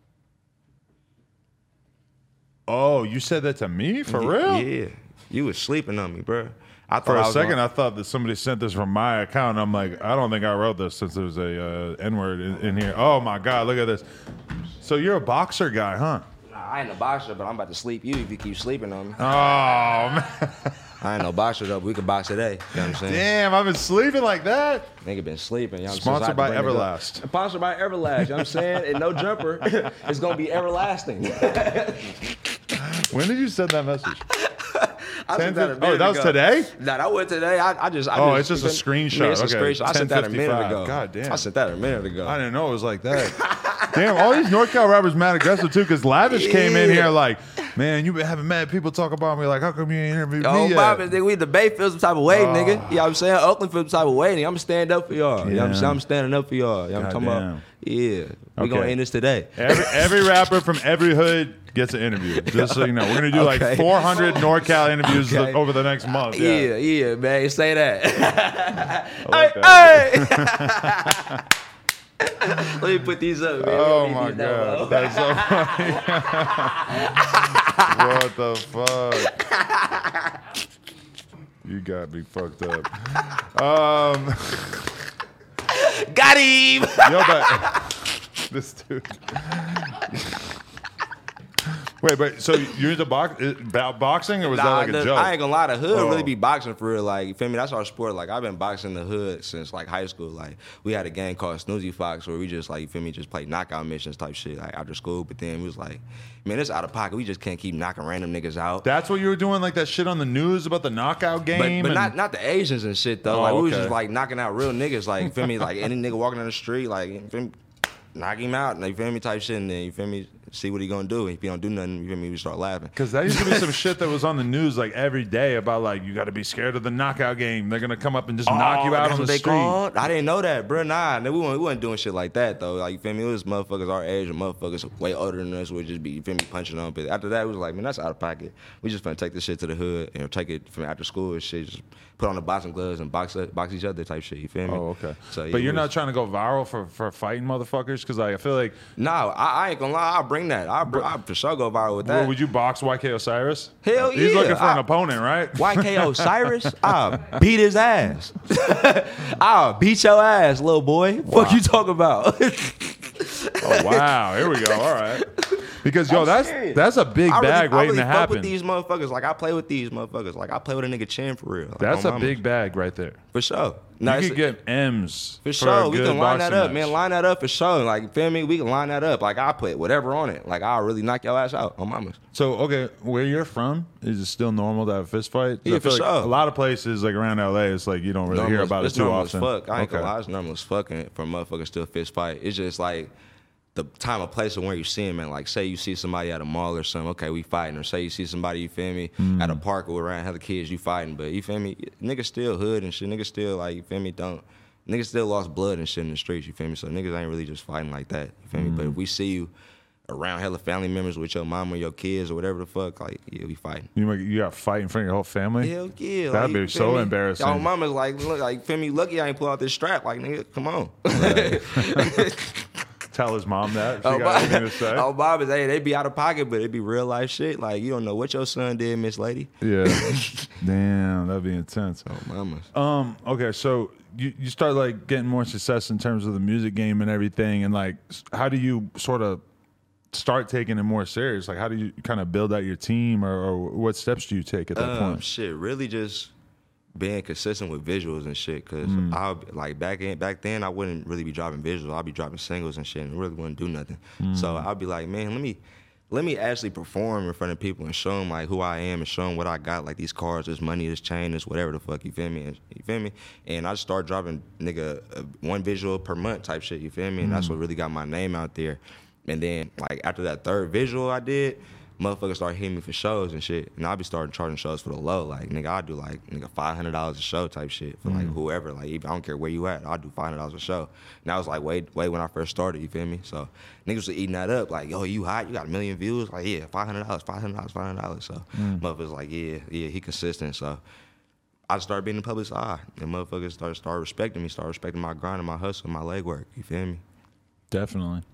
Oh, you said that to me? For real? Yeah. You was sleeping on me, bro. For a second, I thought that somebody sent this from my account. I'm like, I don't think I wrote this since there's a N-word in here. Oh, my God, look at this. So you're a boxer guy, huh? Nah, I ain't a boxer, but I'm about to sleep you if you keep sleeping on me. Oh, man. I ain't no boxer, though, but we can box today. You know what I'm saying? Damn, I've been sleeping like that. Nigga been sleeping. You know Sponsored by Everlast. Sponsored by Everlast, you know what I'm saying? And no jumper. It's going to be everlasting. When did you send that message? I sent that a minute that was ago. Today? Nah, that wasn't today. It's just a screenshot. Yeah, it's a Okay. screenshot. I sent that a minute 10:55. ago. God damn. I sent that a minute ago. I didn't know it was like that. Damn, all these NorCal rappers mad aggressive too, because Lavish came in here like, man, you been having mad people talk about me. Like, how come you ain't interviewed me yet? Bobby, nigga, we the Bay feel some type of way, nigga. You know what I'm saying? Oakland feel some type of way, nigga. I'm stand up for y'all. You know what I'm saying? I'm standing up for y'all. You know what I'm talking about? Yeah. We gonna end this today. Every rapper from every hood gets an interview. Just so you know. We're gonna do like 400 NorCal interviews over the next month. Yeah, man. Say that. Hey! Let me put these up, man. Oh my God. That's so funny. What the fuck? You got me fucked up. Got him! Yo, but this dude. Wait, but so you're into boxing, or was that like a joke? I ain't gonna lie, the hood really be boxing for real. Like, you feel me? That's our sport. Like, I've been boxing in the hood since like high school. Like, we had a game called Snoozy Fox where we just like, you feel me, just play knockout missions type shit like after school. But then we was like, man, it's out of pocket. We just can't keep knocking random niggas out. That's what you were doing, like that shit on the news about the knockout game? But not the Asians and shit though. We was just like knocking out real niggas. Like, you feel me? Like any nigga walking down the street, like, you feel me? Knock him out, you feel me, type shit, and then, you feel me, see what he gonna do. And if he don't do nothing, you feel me, we start laughing. Because that used to be some shit that was on the news like every day about like you got to be scared of the knockout game. They're gonna come up and just knock you out on the street. Called? I didn't know that, bro. Nah, we wasn't doing shit like that though. Like, you feel me? It was motherfuckers our age and motherfuckers way older than us would just be, you feel me, punching on. But after that, it was like, man, that's out of pocket. We just finna take this shit to the hood and take it from after school and shit. Just put on the boxing gloves and box each other type shit. You feel me? Oh, okay. So, but you're not trying to go viral for fighting motherfuckers? Because like, I feel like... No, I ain't gonna lie. I'll bring that. I'll for sure go viral with that. Would you box YK Osiris? Hell yeah. He's looking for an opponent, right? YK Osiris? I'll beat his ass. I'll beat your ass, little boy. Wow. Fuck you talking about? Oh, wow. Here we go. All right. Because, yo, that's a big bag waiting to happen. I fuck with these motherfuckers. Like, I play with these motherfuckers. Like, I play with a nigga Chin for real. Like, that's a big bag right there. For sure. You could get M's. For sure. We can line that up, man. Line that up for sure. Like, you feel me? We can line that up. Like, I'll put whatever on it. Like, I'll really knock your ass out on mamas. So, okay, where you're from, is it still normal to have a fist fight? Yeah, for sure. A lot of places, like around LA, it's like you don't really hear about it too often. It's normal as fuck. I ain't gonna lie. It's normal as fucking for motherfuckers still fist fight. It's just like the time or place of where you see him, man. Like, say you see somebody at a mall or something, okay, we fighting. Or say you see somebody, you feel me, at a park or around other kids, you fighting. But you feel me, niggas still hood and shit. Niggas still, like, you feel me, niggas still lost blood and shit in the streets, you feel me? So niggas ain't really just fighting like that, you feel me? But if we see you around hella family members with your mom or your kids or whatever the fuck, like, yeah, we fighting. You got to fight in front of your whole family? Hell yeah. That'd be so embarrassing. Y'all mama's like, look, like, feel me, lucky I ain't pull out this strap. Like, nigga, come on. Right. Tell his mom that. She got anything to say? Oh, Bob is, hey, they be out of pocket, but it be real life shit. Like, you don't know what your son did, Miss Lady. Yeah. Damn, that'd be intense. Oh, mamas. Okay, so you start like getting more success in terms of the music game and everything, and like, how do you sort of start taking it more serious? Like, how do you kind of build out your team, or what steps do you take at that point? Shit, really just being consistent with visuals and shit, cause I'll like back then I wouldn't really be dropping visuals. I'd be dropping singles and shit, and really wouldn't do nothing. So I'd be like, man, let me actually perform in front of people and show them like who I am and show them what I got, like these cars, this money, this chain, this whatever the fuck, you feel me? And I just started dropping one visual per month type shit, you feel me? And that's what really got my name out there. And then like after that third visual I did, motherfuckers started hitting me for shows and shit, and I'll be starting charging shows for the low. Like, nigga, I'll do like $500 a show type shit for like whoever. Like, I don't care where you at, I'll do $500 a show. And that was like way when I first started, you feel me? So niggas were eating that up, like, yo, you hot? You got 1 million views? Like, yeah, $500. So motherfuckers like, yeah, he consistent. So I started being in the public's eye, and motherfuckers started respecting me, started respecting my grind and my hustle and my legwork. You feel me? Definitely.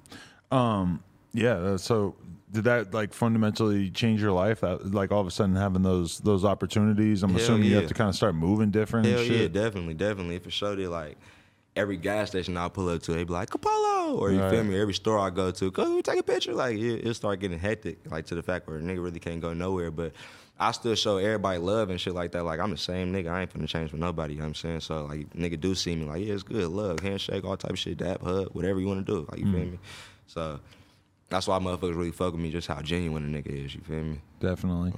Yeah. So did that like fundamentally change your life? That, like all of a sudden having those opportunities, I'm assuming you have to kind of start moving different. Hell and shit? Yeah, definitely. For sure, they like every gas station I pull up to, they be like Capolo, or you feel me? Every store I go to, go take a picture. Like it'll start getting hectic, like to the fact where a nigga really can't go nowhere. But I still show everybody love and shit like that. Like I'm the same nigga. I ain't finna change for nobody. You know what I'm saying? So like nigga do see me like, yeah, it's good, love, handshake, all type of shit, dap, hug, whatever you want to do. Like you feel me? So that's why motherfuckers really fuck with me, just how genuine a nigga is, you feel me? Definitely.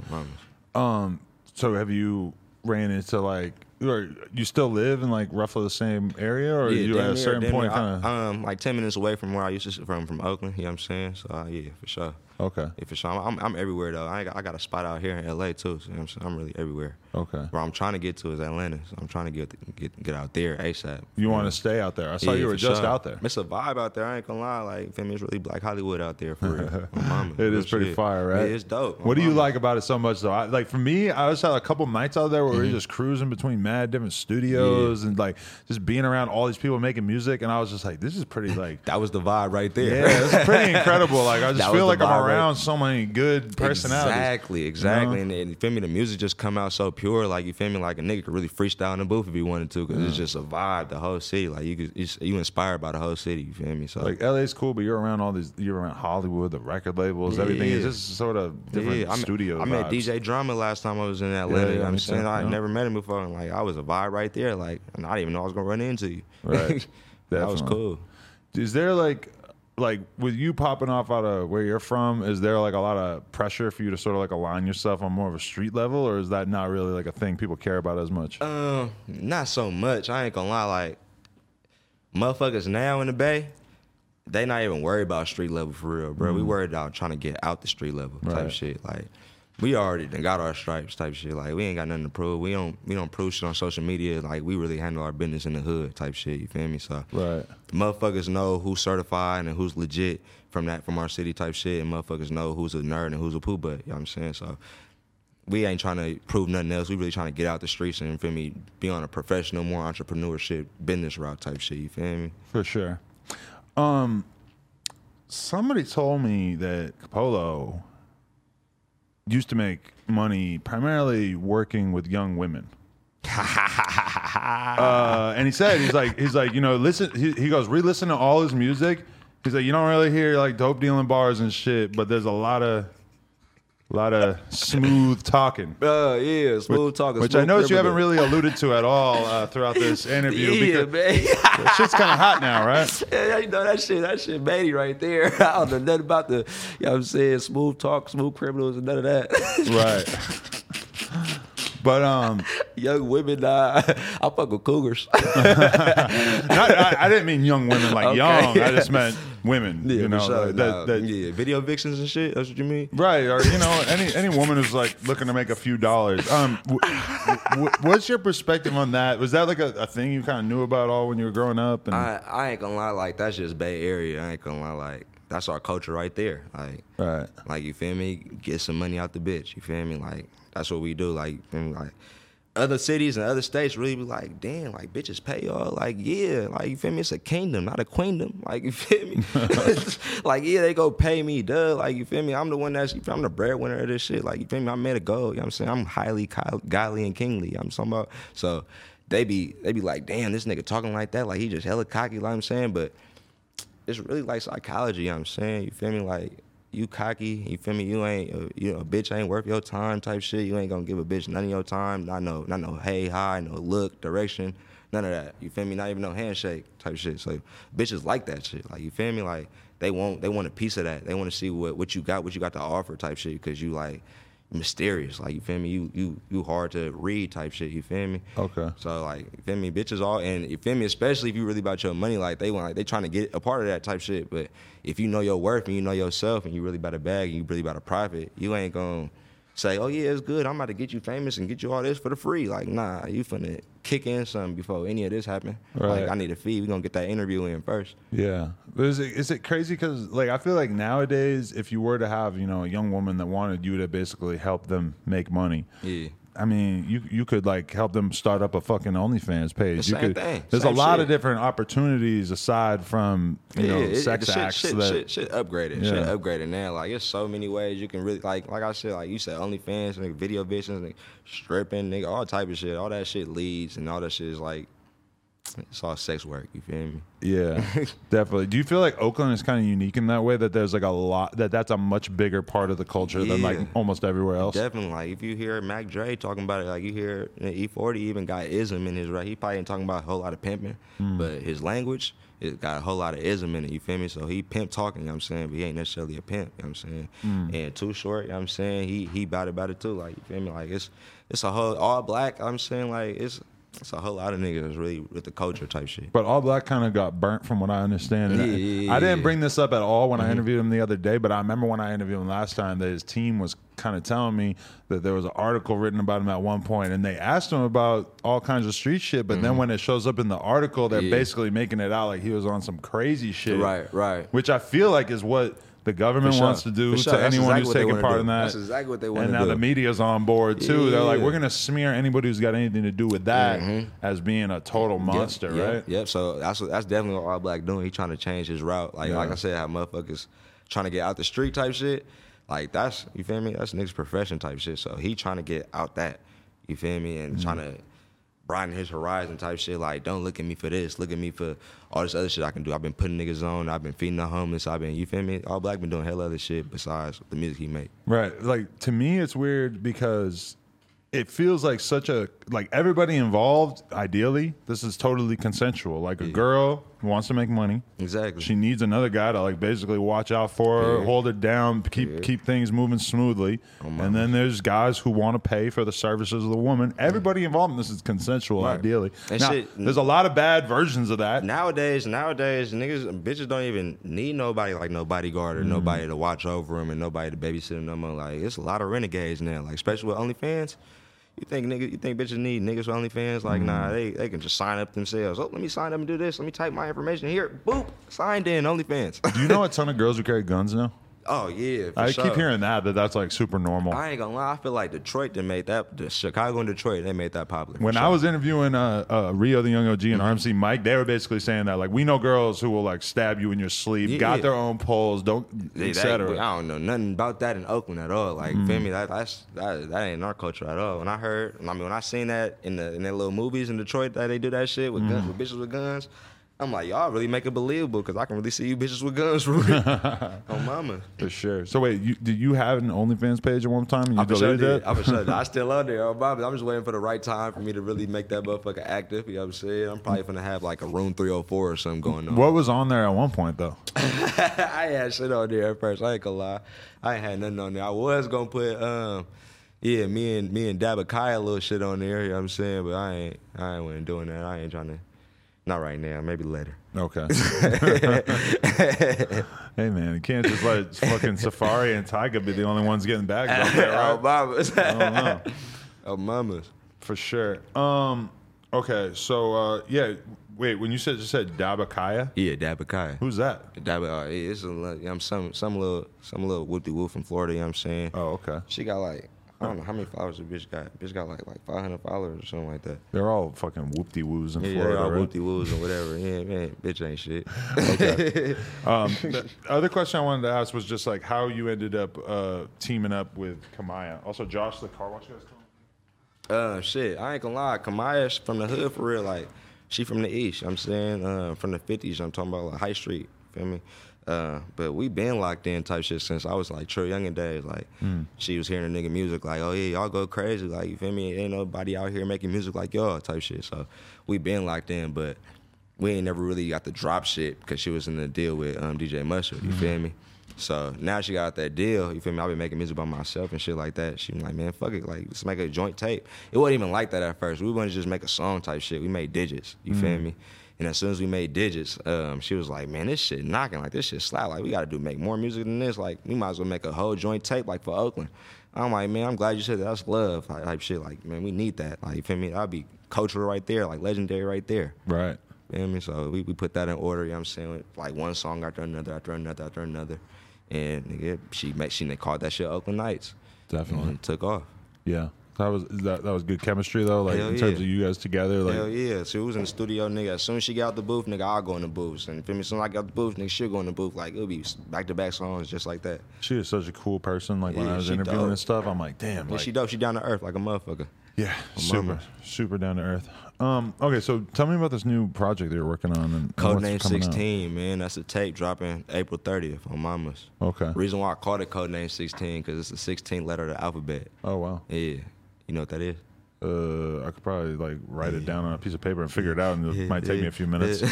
So have you ran into like, or you still live in like roughly the same area, or you at a certain point kind of? Like 10 minutes away from where I used to from Oakland, you know what I'm saying? So yeah, for sure. Okay. Yeah, for sure. I'm everywhere though. I got a spot out here in LA too, so you know what I'm saying? I'm really everywhere. Okay. Where I'm trying to get to is Atlanta, so I'm trying to get out there ASAP. You want to stay out there? I saw you were just out there. It's a vibe out there. I ain't gonna lie. Like, feel me, it's really Black Hollywood out there for real. Mama, it is pretty fire, right? Yeah, it's dope. What do you like about it so much though? Like for me, I just had a couple nights out there where we were just cruising between mad different studios and like just being around all these people making music, and I was just like, this is pretty like that was the vibe right there. Yeah, it's pretty incredible. Like I just feel like I'm around so many good personalities. Exactly. You know? And you feel me, the music just come out so pure. Like you feel me, like a nigga could really freestyle in the booth if he wanted to, because it's just a vibe. The whole city, like you inspired by the whole city. You feel me? So like LA's cool, but you're around Hollywood, the record labels, everything is just sort of different studios. I met DJ Drama last time I was in Atlanta. You know what I'm saying? I never met him before, and like I was a vibe right there. Like and I didn't even know I was gonna run into you. Right. That was cool. Is there like with you popping off out of where you're from, is there like a lot of pressure for you to sort of like align yourself on more of a street level, or is that not really like a thing people care about as much? Not so much. I ain't gonna lie. Like motherfuckers now in the Bay, they not even worried about street level for real, bro. We worried about trying to get out the street level type shit. Like, we already done got our stripes type shit. Like, we ain't got nothing to prove. We don't prove shit on social media. Like, we really handle our business in the hood type shit. You feel me? So motherfuckers know who's certified and who's legit from our city type shit, and motherfuckers know who's a nerd and who's a poo butt. You know what I'm saying? So we ain't trying to prove nothing else. We really trying to get out the streets and, feel me, be on a professional, more entrepreneurship, business route type shit. You feel me? For sure. Somebody told me that Capolo used to make money primarily working with young women. And he said, he's like, you know, listen, he goes, re-listen to all his music. He's like, you don't really hear like dope dealing bars and shit, but there's a lot of smooth talking. Yeah, smooth talking. Which I noticed you haven't really alluded to at all throughout this interview. Yeah, man. That shit's kind of hot now, right? Yeah, you know, that shit Manny right there. I don't know nothing about the, you know what I'm saying, smooth talk, smooth criminals, and none of that. Right. But young women, I fuck with cougars. I didn't mean young women like young. I just meant women. Yeah, you know, sure. that Video vixens and shit. That's what you mean, right? Or you know, any woman who's like looking to make a few dollars. What's your perspective on that? Was that like a thing you kind of knew about all when you were growing up? And I ain't gonna lie, like that's just Bay Area. I ain't gonna lie, like that's our culture right there. Like, right. Like, you feel me? Get some money out the bitch. You feel me? Like, that's what we do. Like, like other cities and other states really be like, damn, like bitches pay y'all. Like, yeah, like, you feel me? It's a kingdom, not a queendom. Like, you feel me? Like, yeah, they go pay me, duh. Like, you feel me? I'm the one I'm the breadwinner of this shit. Like, you feel me? I made a goal. You know what I'm saying? I'm highly godly and kingly. I'm talking about. So they be like, damn, this nigga talking like that. Like, he just hella cocky. Like I'm saying, but it's really like psychology. You know what I'm saying? You feel me? Like, you cocky, you feel me? You ain't, you know, a bitch ain't worth your time type shit. You ain't gonna give a bitch none of your time. Not no hey, hi, no look, direction, none of that. You feel me? Not even no handshake type shit. So bitches like that shit. Like, you feel me? Like, they want a piece of that. They want to see what you got to offer type shit, because you like mysterious. Like, you feel me? You hard to read type shit. You feel me? Okay. So like, you feel me? Bitches all, and you feel me? Especially if you really about your money, like they trying to get a part of that type shit. But if you know your worth and you know yourself and you really about a bag and you really about a profit, you ain't gonna say, oh yeah, it's good, I'm about to get you famous and get you all this for the free. Like, nah, you finna kick in something before any of this happen. Right. Like, I need a fee. We gonna get that interview in first. Yeah. But is it crazy? Because like, I feel like nowadays, if you were to have, you know, a young woman that wanted you to basically help them make money, yeah, I mean, you could like help them start up a fucking OnlyFans page. The same thing. There's Same a lot shit. of different opportunities aside from sex acts. Shit upgraded. Yeah. Shit upgraded now. Like, there's so many ways you can really, like I said, like you said, OnlyFans, nigga, video visions, nigga, stripping, nigga, all type of shit. All that shit leads, and all that shit is like, it's all sex work. You feel me? Yeah, definitely. Do you feel like Oakland is kind of unique in that way, that there's like a lot, that's a much bigger part of the culture than like almost everywhere else? Definitely. Like, if you hear Mac Dre talking about it, like you hear E40 even got ism in his rap. He probably ain't talking about a whole lot of pimping, but his language, it got a whole lot of ism in it. You feel me? So he pimp talking, you know what I'm saying? But he ain't necessarily a pimp, you know what I'm saying? And Too Short, you know what I'm saying? He about it too. Like, you feel me? Like, it's a whole, all black, I'm saying, like, it's a whole lot of niggas really with the culture type shit. But All Black kind of got burnt from what I understand. Yeah. I didn't bring this up at all when I interviewed him the other day, but I remember when I interviewed him last time that his team was kind of telling me that there was an article written about him at one point, and they asked him about all kinds of street shit, but then when it shows up in the article, they're basically making it out like he was on some crazy shit. Right. Which I feel like is what the government wants to do to anyone who's taking part in that. That's exactly what they want to do. And now the media's on board too. They're like, we're going to smear anybody who's got anything to do with that as being a total monster, right? Yep. So that's definitely what All Black doing. He trying to change his route. Like I said, how motherfuckers trying to get out the street type shit. Like, that's, you feel me? That's niggas' profession type shit. So he trying to get out that, you feel me? And trying to broaden his horizon type shit. Like, don't look at me for this. Look at me for all this other shit I can do. I've been putting niggas on. I've been feeding the homeless. You feel me? All Black been doing hella other shit besides the music he make. Right. Like, to me, it's weird because it feels like everybody involved, ideally, this is totally consensual. Like, a girl wants to make money. Exactly. She needs another guy to like basically watch out for her, hold it down, keep things moving smoothly. And then there's guys who want to pay for the services of the woman. Everybody involved in this is consensual, ideally. And now, there's a lot of bad versions of that. Nowadays, bitches don't even need nobody like no bodyguard or nobody to watch over them and nobody to babysit them no more. Like, it's a lot of renegades now. Like, especially with OnlyFans. You think bitches need niggas with OnlyFans? Like, nah, they can just sign up themselves. Oh, let me sign up and do this. Let me type my information here. Boop, signed in, OnlyFans. Do you know a ton of girls who carry guns now? Oh, yeah, I sure. keep hearing that's like super normal. I ain't gonna lie, I feel like Detroit made that, Chicago and Detroit, they made that popular. When I was interviewing Rio the Young OG and RMC Mike, they were basically saying that, like, we know girls who will like stab you in your sleep, got their own poles, etc. I don't know nothing about that in Oakland at all. Like, feel me? That ain't our culture at all. When I seen that in their little movies in Detroit that they do that shit with guns, with bitches with guns, I'm like, y'all really make it believable because I can really see you bitches with guns for real. Oh, mama. For sure. So wait, did you have an OnlyFans page at one time and you deleted it? I still on there. Oh, mama. I'm just waiting for the right time for me to really make that motherfucker active. You know what I'm saying? I'm probably gonna have like a Room 304 or something going on. What was on there at one point though? I had shit on there at first. I ain't gonna lie. I ain't had nothing on there. I was gonna put me and Dabba Kai a little shit on there. You know what I'm saying? But I ain't wasn't doing that. I ain't trying to. Not right now, maybe later. Okay. Hey man, you can't just let fucking Safari and Tyga be the only ones getting bags out there, right? Oh, mamas. I don't know. Oh, mamas. For sure. Okay, so wait, when you just said Dabba Kaya? Yeah, Dabba Kai. Who's that? It's some little whoop-de-whoop from Florida, you know what I'm saying? Oh, okay. She got like, I don't know how many followers the bitch got. Bitch got like 500 followers or something like that. They're all fucking whoop-de-woos in Florida, they're all right? whoop-de-woos and whatever. Yeah, man, bitch ain't shit. Okay. The other question I wanted to ask was just like how you ended up teaming up with Kamaya. Also, Josh, the car wash guy's Shit, I ain't gonna lie. Kamaya's from the hood for real. Like, she from the East, I'm saying, from the 50s. I'm talking about like High Street, feel me? But we been locked in type shit since I was like Trey Youngin days. Like, she was hearing the nigga music like, oh yeah, y'all go crazy. Like, you feel me? Ain't nobody out here making music like y'all type shit. So we been locked in, but we ain't never really got the drop shit because she was in the deal with DJ Mustard, you feel me? So now she got that deal, you feel me? I've been making music by myself and shit like that. She was like, man, fuck it, like, let's make a joint tape. It wasn't even like that at first. We wanted to just make a song type shit. We made digits, you feel me? And as soon as we made digits, she was like, man, this shit knocking, like, this shit slap. Like, we gotta make more music than this. Like, we might as well make a whole joint tape, like, for Oakland. I'm like, man, I'm glad you said that. That's love type shit. Like, man, we need that. Like, you feel me? That'd be cultural right there, like, legendary right there. Right. You know what I mean? So we put that in order, you know what I'm saying? Like, one song after another, after another, after another. And nigga, they called that shit Oakland Nights. Definitely. And took off. Yeah. That was good chemistry though, like in terms of you guys together. Like, hell yeah. So it was in the studio, nigga. As soon as she got out the booth, nigga, I'll go in the booth. And feel me? As soon as I got out the booth, nigga, she'll go in the booth. Like, it'll be back-to-back songs just like that. She is such a cool person. Like when I was interviewing and stuff, I'm like, damn. Yeah, like, she dope. She down to earth like a motherfucker. Yeah, super down to earth. Okay, so tell me about this new project that you're working on. And Codename 16, man. That's a tape dropping April 30th on Mamas. Okay. Reason why I called it Codename 16 because it's the 16th letter of the alphabet. Oh wow. Yeah. You know what that is? I could probably like write it down on a piece of paper and figure it out, and it might take me a few minutes.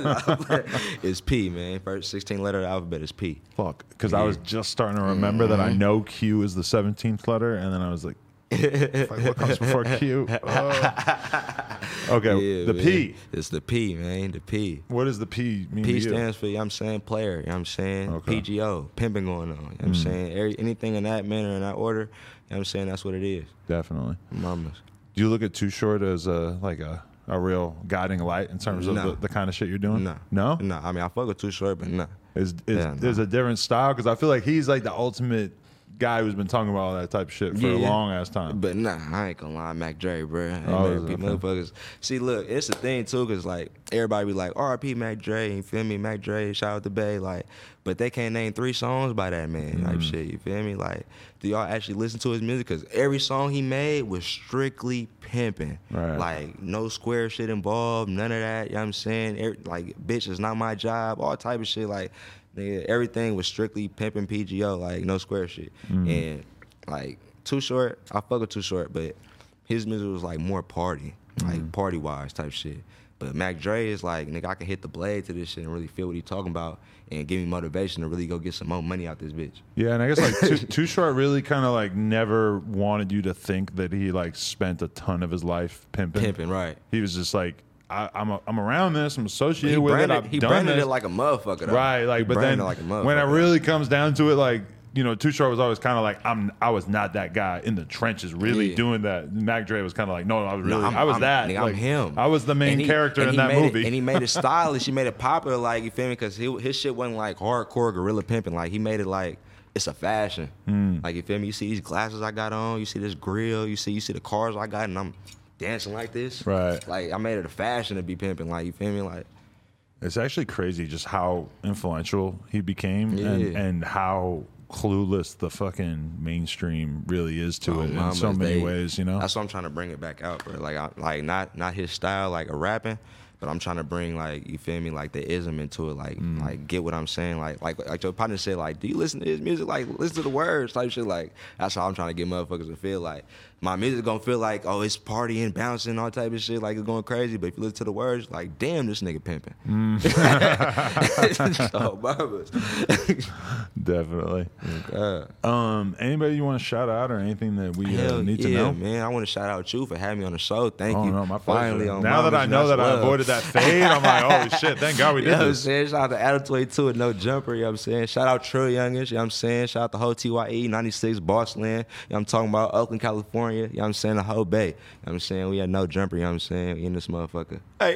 It's P, man. First 16 letter of the alphabet is P. Fuck, because I was just starting to remember that I know Q is the 17th letter, and then I was like, what comes before Q? Okay, Yeah, the man. P. It's the P, man. The P. What does the P mean? P to you? stands for, you know what I'm saying, player, you know what I'm saying? Okay. PGO, pimping going on, you know what I'm saying? Anything in that manner, in that order, you know what I'm saying, that's what it is. Definitely. Mamas. Do you look at Too Short as a real guiding light in terms of the kind of shit you're doing? No. No? No, I mean, I fuck with Too Short, but no. There's a different style? Because I feel like he's like the ultimate guy who's been talking about all that type of shit for a long ass time. But nah, I ain't gonna lie, Mac Dre, bro. Okay. See, look, it's the thing too, cause like everybody be like, R.I.P. Mac Dre, you feel me? Mac Dre, shout out to Bay, like, but they can't name 3 songs by that man, type shit. You feel me? Like, do y'all actually listen to his music? Cause every song he made was strictly pimping, right. Like no square shit involved, none of that. You know what I'm saying? Like, bitch, it's not my job, all type of shit, like. Nigga, everything was strictly pimping PGO, like no square shit. And like Too Short, I fuck with Too Short, but his music was like more party, like party wise type shit. But Mac Dre is like, nigga, I can hit the blade to this shit and really feel what he talking about and give me motivation to really go get some more money out this bitch. Yeah, and I guess like Too Short really kind of like never wanted you to think that he like spent a ton of his life pimping. Pimping, right. He was just like, I'm around this. I'm associated with it. He branded it like a motherfucker, though. Right, like, but then like when it really comes down to it, like, you know, Too Short was always kind of like, I was not that guy in the trenches really doing that. Mac Dre was kind of like, no, I was really, I was that. Nigga, like, I'm him. I was the main character in that movie. And he made it stylish. He made it popular, like, you feel me? Because his shit wasn't like hardcore gorilla pimping. Like, he made it like, it's a fashion. Like, you feel me? You see these glasses I got on, you see this grill, you see the cars I got, and I'm dancing like this. Right. Like, I made it a fashion to be pimping. Like, you feel me? Like, it's actually crazy just how influential he became and how clueless the fucking mainstream really is to it in so many ways, you know? That's why I'm trying to bring it back out, bro. Like, not his style, like a rapping, but I'm trying to bring, like, you feel me, like the ism into it, like get what I'm saying, like your partner said, like, do you listen to his music? Like, listen to the words, type shit. Like, that's how I'm trying to get motherfuckers to feel like my music gonna feel like, oh, it's partying, bouncing, all type of shit, like it's going crazy. But if you listen to the words, like, damn, this nigga pimping. So, barbers. Definitely. Anybody you want to shout out or anything that we need to know? Yeah, man. I want to shout out you for having me on the show. Thank you. No, my Finally pleasure. on now that I know that I avoided that fade, I'm like, holy shit, thank God we did you know what I'm this. saying? Shout out to Adam 22 and No Jumper, you know what I'm saying? Shout out Trill Youngest, you know what I'm saying? Shout out to whole TYE, 96, Bossland, you know what I'm talking about? Oakland, California, you know what I'm saying? The whole Bay, you know what I'm saying? We had No Jumper, you know what I'm saying? We in this motherfucker. Hey!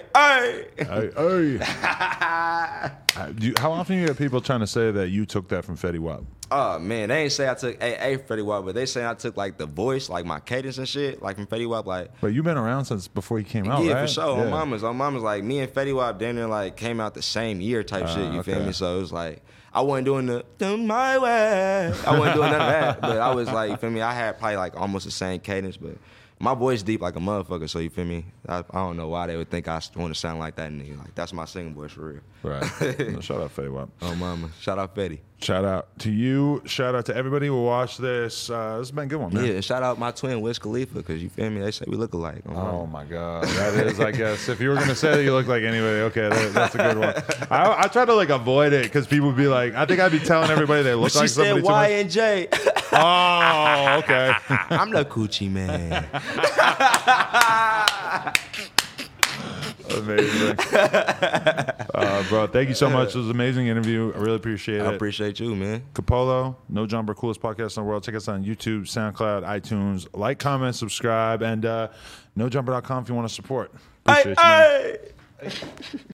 How often you get people trying to say that you took that from Fetty Wap? Oh, man, they ain't say I took AA from Fetty Wap, but they say I took, like, the voice, like, my cadence and shit, like, from Fetty Wap, like. But you've been around since before he came out, right? Yeah, for sure. On Mama's, like, me and Fetty Wap, then like, came out the same year type shit, you feel me? So it was like, I wasn't doing do my way. I wasn't doing none of that, but I was like, you feel me? I had probably, like, almost the same cadence, but my voice deep like a motherfucker, so you feel me? I don't know why they would think I want to sound like that nigga. Like, that's my singing voice for real. Right. No, shout out Fetty Wap. Oh, mama. Shout out Fetty. Shout out to you. Shout out to everybody who watched this. This has been a good one, man. Yeah, and shout out my twin, Wiz Khalifa, because you feel me? They say we look alike. Oh, my God. That is, I guess, if you were going to say that you look like anybody, okay, that's a good one. I try to, like, avoid it because people would be like, I think I'd be telling everybody they look like somebody too much. She said Y and J. Oh, okay. I'm the coochie man. Amazing. Bro, thank you so much. It was an amazing interview. I really appreciate it. I appreciate you, man. Capolo, No Jumper, coolest podcast in the world. Check us out on YouTube, SoundCloud, iTunes. Like, comment, subscribe, and NoJumper.com if you want to support. Appreciate you, man.